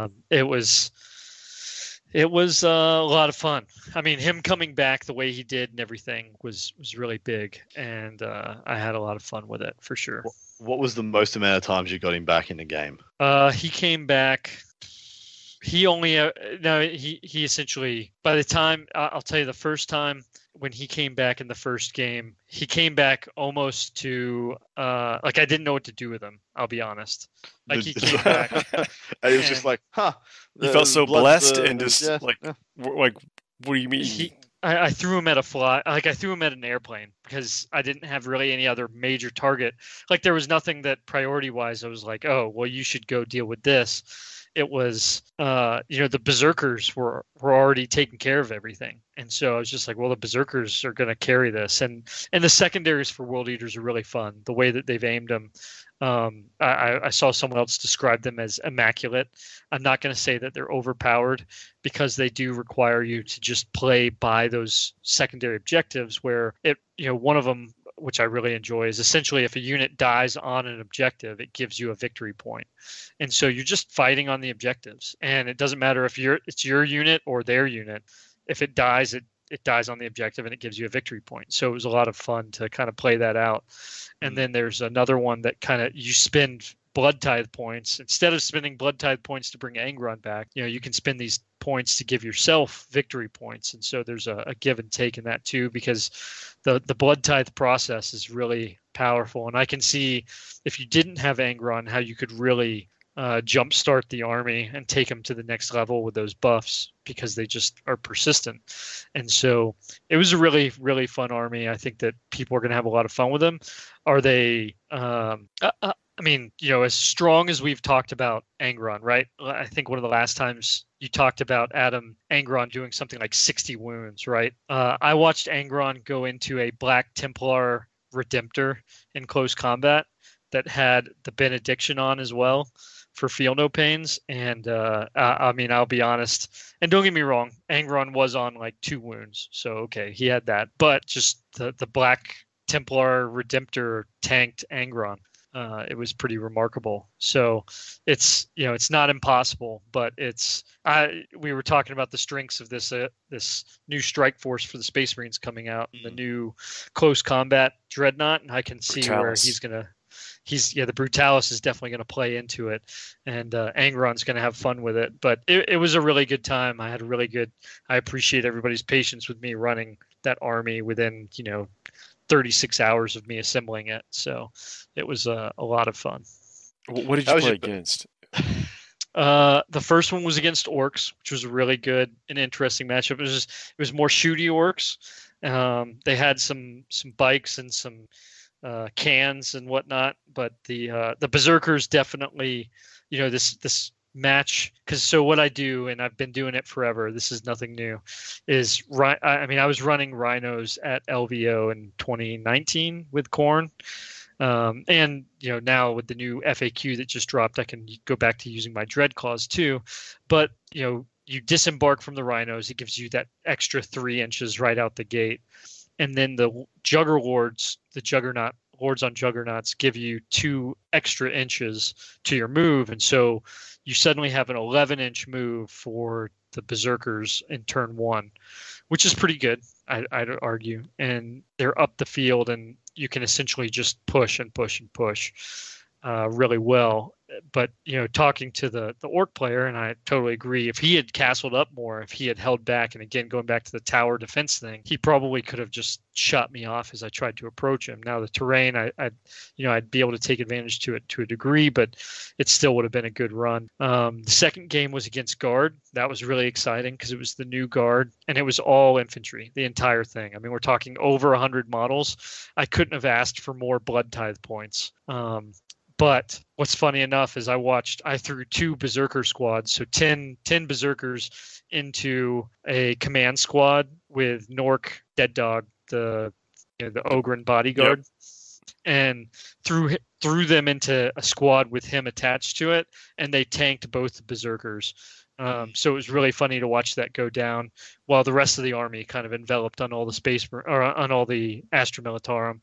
It was a lot of fun. I mean, him coming back the way he did and everything was really big, and I had a lot of fun with it for sure. What was the most amount of times you got him back in the game? He came back. He only he essentially, by the time I'll tell you, the first time when he came back in the first game, he came back almost to like I didn't know what to do with him. I'll be honest. Like he came back, and it was just like, huh. You felt so blessed and just yeah. like what do you mean? I threw him at a fly. Like I threw him at an airplane because I didn't have really any other major target. Like there was nothing that priority wise I was like, oh, well, you should go deal with this. It was, the berserkers were already taking care of everything. And so I was just like, well, the berserkers are going to carry this. And the secondaries for World Eaters are really fun. The way that they've aimed them. I saw someone else describe them as immaculate. I'm not going to say that they're overpowered because they do require you to just play by those secondary objectives where one of them, which I really enjoy, is essentially if a unit dies on an objective, it gives you a victory point. And so you're just fighting on the objectives. And it doesn't matter if it's your unit or their unit. If it dies, it dies on the objective and it gives you a victory point. So it was a lot of fun to kind of play that out. And then there's another one that kind of you spend blood tithe points. Instead of spending blood tithe points to bring Angron back, you can spend these points to give yourself victory points. And so there's a give and take in that too, because the blood tithe process is really powerful. And I can see if you didn't have Angron, how you could really jumpstart the army and take them to the next level with those buffs because they just are persistent. And so it was a really, really fun army. I think that people are going to have a lot of fun with them. Are they, as strong as we've talked about Angron, right? I think one of the last times you talked about, Adam, Angron doing something like 60 wounds, right? I watched Angron go into a Black Templar Redemptor in close combat that had the Benediction on as well for Feel No Pains. And I'll be honest, and don't get me wrong, Angron was on like 2 wounds. So, okay, he had that. But just the Black Templar Redemptor tanked Angron. It was pretty remarkable. So it's not impossible, but we were talking about the strengths of this new strike force for the Space Marines coming out, and the new close combat dreadnought, and I can see Brutalis. where the Brutalis is definitely going to play into it, and Angron's going to have fun with it. But it was a really good time. I appreciate everybody's patience with me running that army within 36 hours of me assembling it. So it was a lot of fun. What did you play against? The first one was against Orcs, which was a really good and interesting matchup. It was more shooty Orcs. They had some bikes and some cans and whatnot, but the Berserkers definitely, this match, so what I do, and I've been doing it forever, this is nothing new, is I was running Rhinos at LVO in 2019 with Khorne, and now with the new FAQ that just dropped, I can go back to using my Dreadclaws too. But you disembark from the Rhinos, it gives you that extra 3 inches right out the gate, and then the Juggerlords, the Juggernaut Lords on Juggernauts, give you 2 extra inches to your move, and so you suddenly have an 11-inch move for the Berserkers in turn 1, which is pretty good, I'd argue. And they're up the field, and you can essentially just push and push and push really well. But, talking to the Orc player, and I totally agree, if he had castled up more, if he had held back, and again, going back to the tower defense thing, he probably could have just shot me off as I tried to approach him. Now the terrain, I'd be able to take advantage to it to a degree, but it still would have been a good run. The second game was against Guard. That was really exciting because it was the new Guard, and it was all infantry, the entire thing. I mean, we're talking over 100 models. I couldn't have asked for more blood tithe points. But what's funny enough is I threw 2 Berserker squads, so 10 Berserkers into a command squad with Nork, Dead Dog, the Ogren bodyguard, and threw them into a squad with him attached to it, and they tanked both the Berserkers. So it was really funny to watch that go down while the rest of the army kind of enveloped on all the on all the Astra Militarum.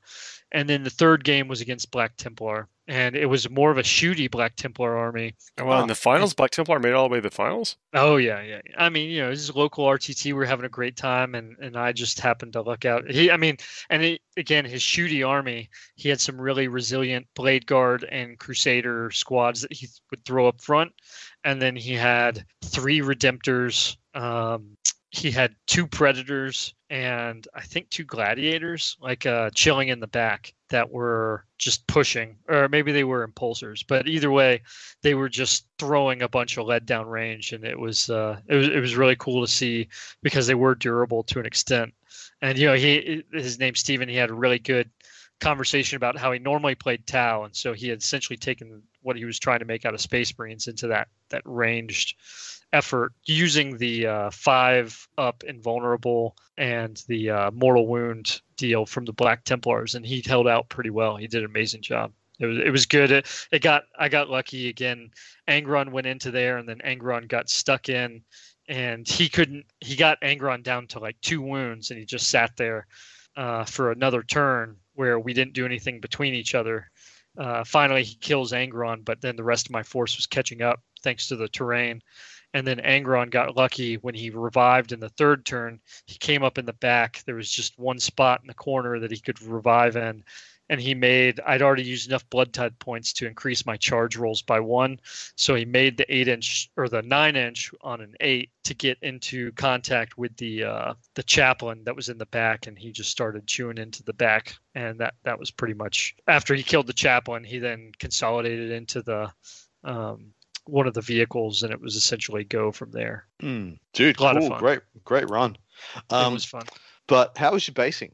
And then the third game was against Black Templar, and it was more of a shooty Black Templar army. Well, in the finals, Black Templar made it all the way to the finals? Oh, yeah. I mean, this is local RTT. We're having a great time, and I just happened to luck out. Again, his shooty army, he had some really resilient Blade Guard and Crusader squads that he would throw up front. And then he had 3 Redemptors. He had 2 Predators and I think 2 Gladiators, chilling in the back that were just pushing, or maybe they were Impulsors. But either way, they were just throwing a bunch of lead down range, and it was really cool to see because they were durable to an extent. And his name's Steven. He had a really good conversation about how he normally played Tau, and so he had essentially taken what he was trying to make out of Space Marines into that ranged effort using the 5-up invulnerable and the mortal wound deal from the Black Templars, and he held out pretty well. He did an amazing job. It was good. I got lucky again. Angron went into there, and then Angron got stuck in, and he got Angron down to 2 wounds, and he just sat there for another turn where we didn't do anything between each other. Finally, he kills Angron, but then the rest of my force was catching up thanks to the terrain. And then Angron got lucky when he revived in the third turn. He came up in the back. There was just one spot in the corner that he could revive in. And I'd already used enough Blood Tide points to increase my charge rolls by 1. So he made the 8-inch or the 9-inch on an 8 to get into contact with the chaplain that was in the back. And he just started chewing into the back. And that was pretty much after he killed the chaplain. He then consolidated into the one of the vehicles, and it was essentially go from there. Dude, a lot cool. of fun. Great run. It was fun. But how was your basing?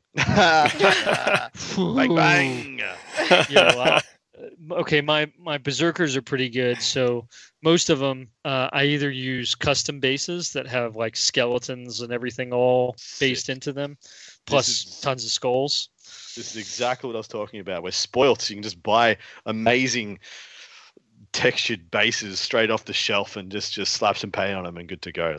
Bang, bang. Okay, my berserkers are pretty good. So most of them, I either use custom bases that have skeletons and everything all based into them, plus tons of skulls. This is exactly what I was talking about. We're spoiled, so you can just buy amazing textured bases straight off the shelf and just slap some paint on them and good to go.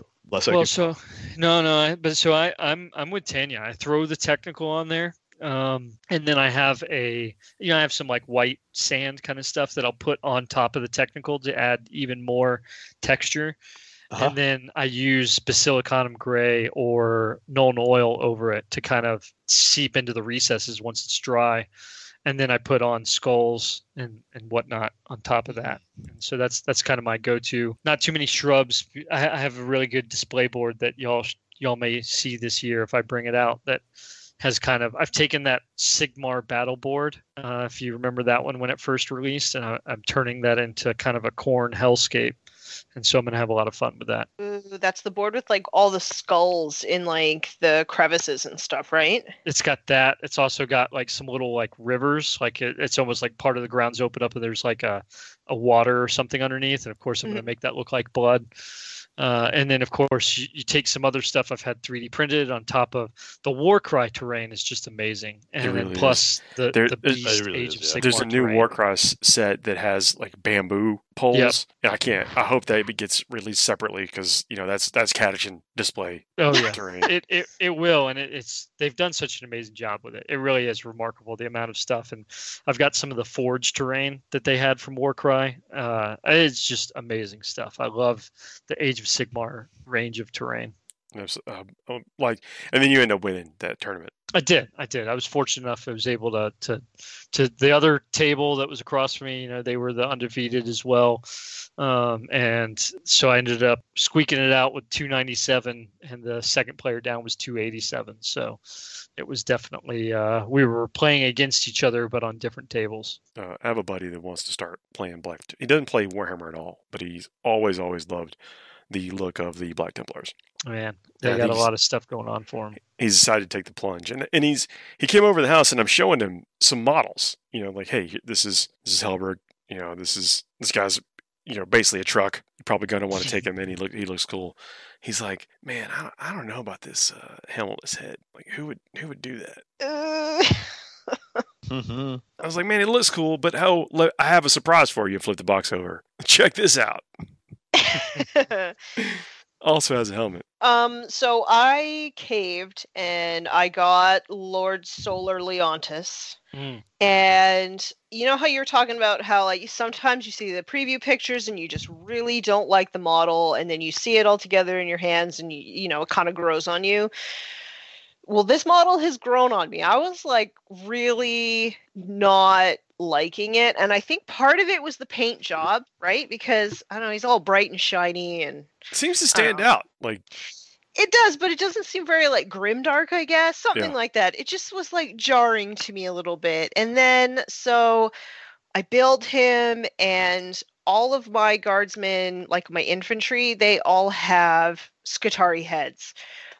I'm with Tanya. I throw the technical on there, and then I have I have some white sand kind of stuff that I'll put on top of the technical to add even more texture. And then I use Basilicanum Gray or Nuln Oil over it to kind of seep into the recesses once it's dry. And then I put on skulls and whatnot on top of that. And so that's kind of my go-to. Not too many shrubs. I have a really good display board that y'all may see this year if I bring it out. That has I've taken that Sigmar battle board, if you remember that one when it first released, and I'm turning that into kind of a Khorne hellscape. And so I'm going to have a lot of fun with that. Ooh, that's the board with all the skulls in the crevices and stuff, right? It's got that. It's also got some little rivers. It's almost like part of the ground's open up and there's a water or something underneath. And of course I'm going to make that look like blood. And then, of course, you take some other stuff I've had 3D printed on top of the Warcry terrain is just amazing. And then plus the Beast Age of Sigmar there's a new terrain. Warcry set that has bamboo poles. Yep. And I hope that it gets released separately because that's Catachan display. Oh yeah, terrain. It will, and they've done such an amazing job with it. It really is remarkable the amount of stuff. And I've got some of the Forge terrain that they had from Warcry. It's just amazing stuff. I love the Age of Sigmar range of terrain. And then you end up winning that tournament. I did. I was fortunate enough I was able to the other table that was across from me, they were the undefeated as well. And so I ended up squeaking it out with 297 and the second player down was 287. So it was definitely, we were playing against each other, but on different tables. I have a buddy that wants to start playing Black. He doesn't play Warhammer at all, but he's always loved the look of the Black Templars. Man, they got a lot of stuff going on for him. He's decided to take the plunge, and he came over to the house, and I'm showing him some models. Hey, this is Helberg. This guy's basically a truck. You're probably gonna want to take him in. He looks cool. He's like, man, I don't know about this helmetless head. Who would do that? I was like, man, it looks cool, but I have a surprise for you. Flip the box over. Check this out. Also has a helmet. So I caved and I got Lord Solar Leontis. Mm. And you know how you were talking about how like sometimes you see the preview pictures and you just really don't like the model, and then you see it all together in your hands and you know it kind of grows on you. Well, this model has grown on me. I was like really not liking it, and I think part of it was the paint job, right? Because I don't know, he's all bright and shiny and Seems to I don't stand know. out. Like, It does, but it doesn't seem very like grimdark, I guess. Something Yeah. like that. It just was like jarring to me a little bit. And then so I build him, and all of my guardsmen, like my infantry, they all have Skitarii heads.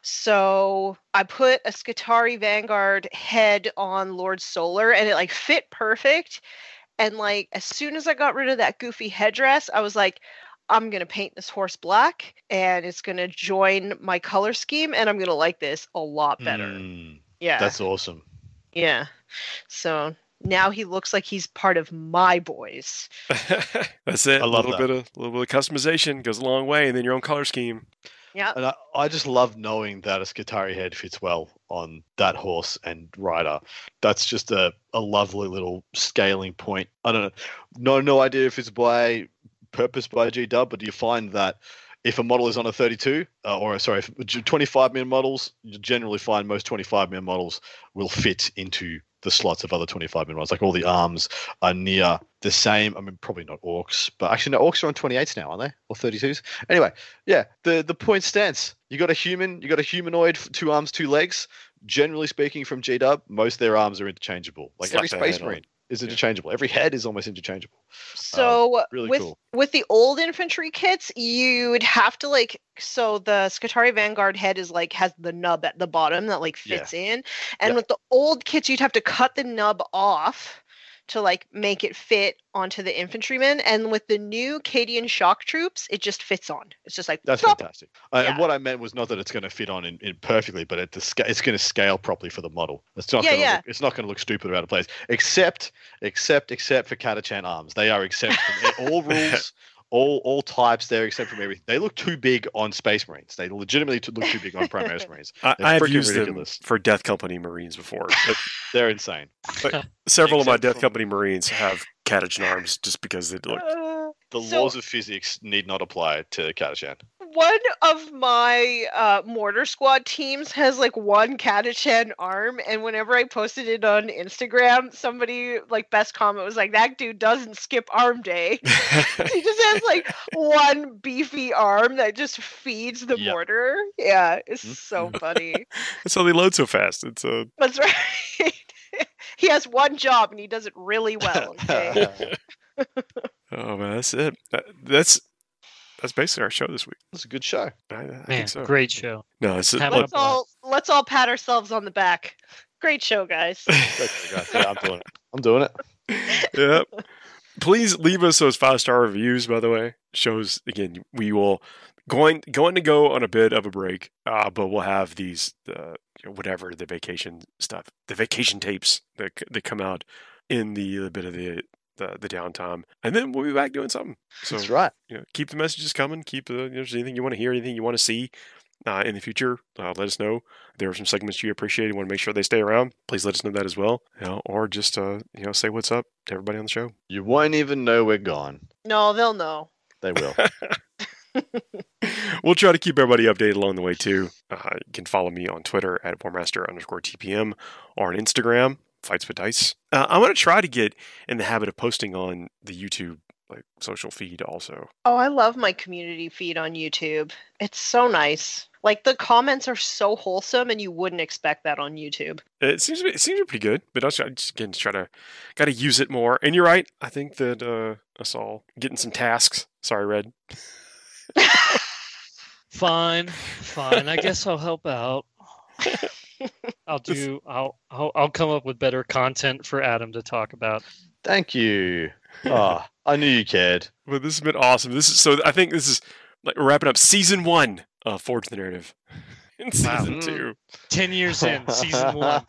So I put a Skitarii Vanguard head on Lord Solar, and it like fit perfect. And like as soon as I got rid of that goofy headdress, I was like, I'm gonna paint this horse black, and it's gonna join my color scheme, and I'm gonna like this a lot better. Mm, Yeah, that's awesome. yeah. So now he looks like he's part of my boys. that's it. I love a that. little bit of customization goes a long way, and then your own color scheme. Yeah. And I just love knowing that a Skitarii head fits well on that horse and rider. That's just a lovely little scaling point. I don't know. No idea if it's by purpose by G-Dub, but do you find that if a model is on a 32, if 25mm models, you generally find most 25mm models will fit into the slots of other 25mm models. Like all the arms are near the same. I mean, probably not orcs, but actually no, orcs are on 28s now, aren't they? Or 32s? Anyway, yeah, the point stands. You got a humanoid, 2 arms, 2 legs. Generally speaking, from G-Dub, most of their arms are interchangeable. Like Slap every the Space head on. Marine is interchangeable. Every head is almost interchangeable. So really with cool. with the old infantry kits, you'd have to like so the Skitarii Vanguard head is like has the nub at the bottom that like fits in, and Yeah. with the old kits, you'd have to cut the nub off to like make it fit onto the infantryman. And with the new Cadian shock troops, it just fits on. It's just like That's plop. fantastic. Yeah. And what I meant was not that it's going to fit on in perfectly, but it's going to scale properly for the model. It's not Yeah, going to yeah. look, it's not going to look stupid or out of place. Except for Catachan arms, they are exempt from all rules, all types. They're exempt from everything. They look too big on Space Marines. They legitimately look too big on Primaris Marines. They're I've freaking used ridiculous. them for Death Company Marines before. Like, They're insane. several of my Except Death from- Company Marines have Catachan arms just because they look. The So- laws of physics need not apply to Catachan. One of my mortar squad teams has like one Catachan arm, and whenever I posted it on Instagram, somebody like best comment was like, "That dude doesn't skip arm day." He just has like one beefy arm that just feeds the Yep. mortar. Yeah, it's Mhm. so funny. That's how they load so fast. It's That's right. He has one job and he does it really well. Okay. oh man, that's it. That's basically our show this week. It's a good show. I Man, think so. great show. No, it's Have look, a- Let's all pat ourselves on the back. Great show, guys. Great show, guys. Yeah, I'm doing it. yeah. Please leave us those 5-star reviews. By the way, shows again. We will going to go on a bit of a break, but we'll have these whatever the vacation stuff, the vacation tapes that come out in the bit of the downtime, and then we'll be back doing something. So That's right. Keep the messages coming. Keep if there's anything you want to hear, anything you want to see in the future. Let us know. There are some segments you appreciate. You want to make sure they stay around. Please let us know that as well. Or just say what's up to everybody on the show. You won't even know we're gone. No, they'll know. They will. We'll try to keep everybody updated along the way too. You can follow me on Twitter at warmaster_TPM or on Instagram, Fights with Dice. I'm going to try to get in the habit of posting on the YouTube social feed also. Oh, I love my community feed on YouTube. It's so nice. Like the comments are so wholesome, and you wouldn't expect that on YouTube. It seems pretty good, but also I just again got to use it more. And you're right. I think that us all getting some tasks. Sorry, Red. Fine. I guess I'll help out. I'll come up with better content for Adam to talk about. Thank you. Oh, I knew you cared. Well, this has been awesome. I think this is like we're wrapping up season 1 of Forge the Narrative. In season 2. 10 years in, season 1.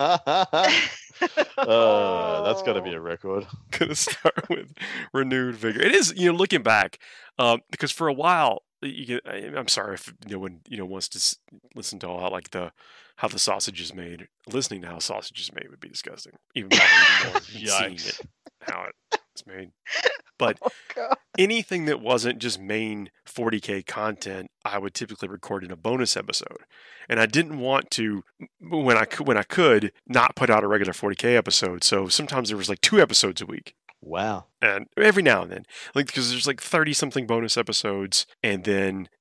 That's got to be a record. Gonna start with renewed vigor. It is, looking back, because for a while I'm sorry if no one wants to listen to all how the sausage is made. Listening to how sausage is made would be disgusting. Even more seeing it, how it's made. But anything that wasn't just main 40K content, I would typically record in a bonus episode. And I didn't want to, when I could, not put out a regular 40K episode. So sometimes there was like 2 episodes a week. Wow. And every now and then, because there's like 30 something bonus episodes, and then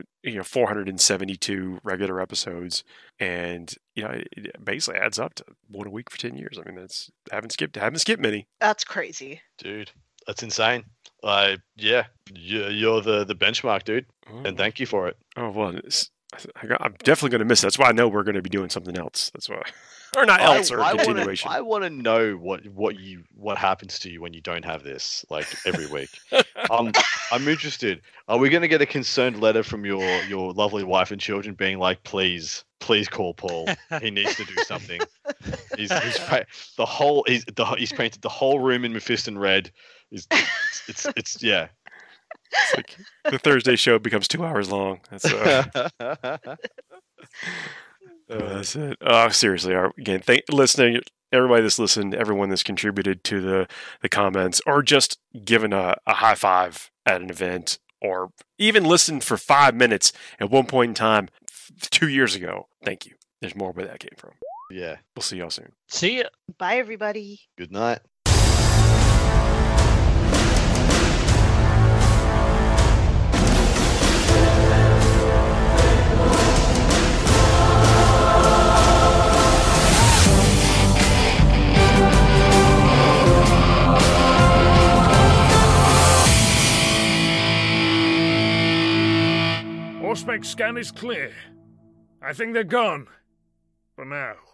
472 regular episodes, and it basically adds up to 1 a week for 10 years. I mean, I haven't skipped many. That's crazy, dude. That's insane. Yeah, you're the benchmark, dude, and thank you for it. Oh well, I'm definitely going to miss it. That's why I know we're going to be doing something else. That's why. Or not else, or continuation. I want to know what happens to you when you don't have this, like every week. I'm interested. Are we going to get a concerned letter from your lovely wife and children being like, please call Paul. He needs to do something. He's painted the whole room in Mephiston red. It's yeah. It's like the Thursday show becomes 2 hours long. That's that's it. Seriously, again, listening, everybody that's listened, everyone that's contributed to the comments, or just given a high five at an event, or even listened for 5 minutes at one point in time 2 years ago. Thank you. There's more where that came from. Yeah. We'll see y'all soon. See ya. Bye, everybody. Good night. Auspex scan is clear. I think they're gone. For now.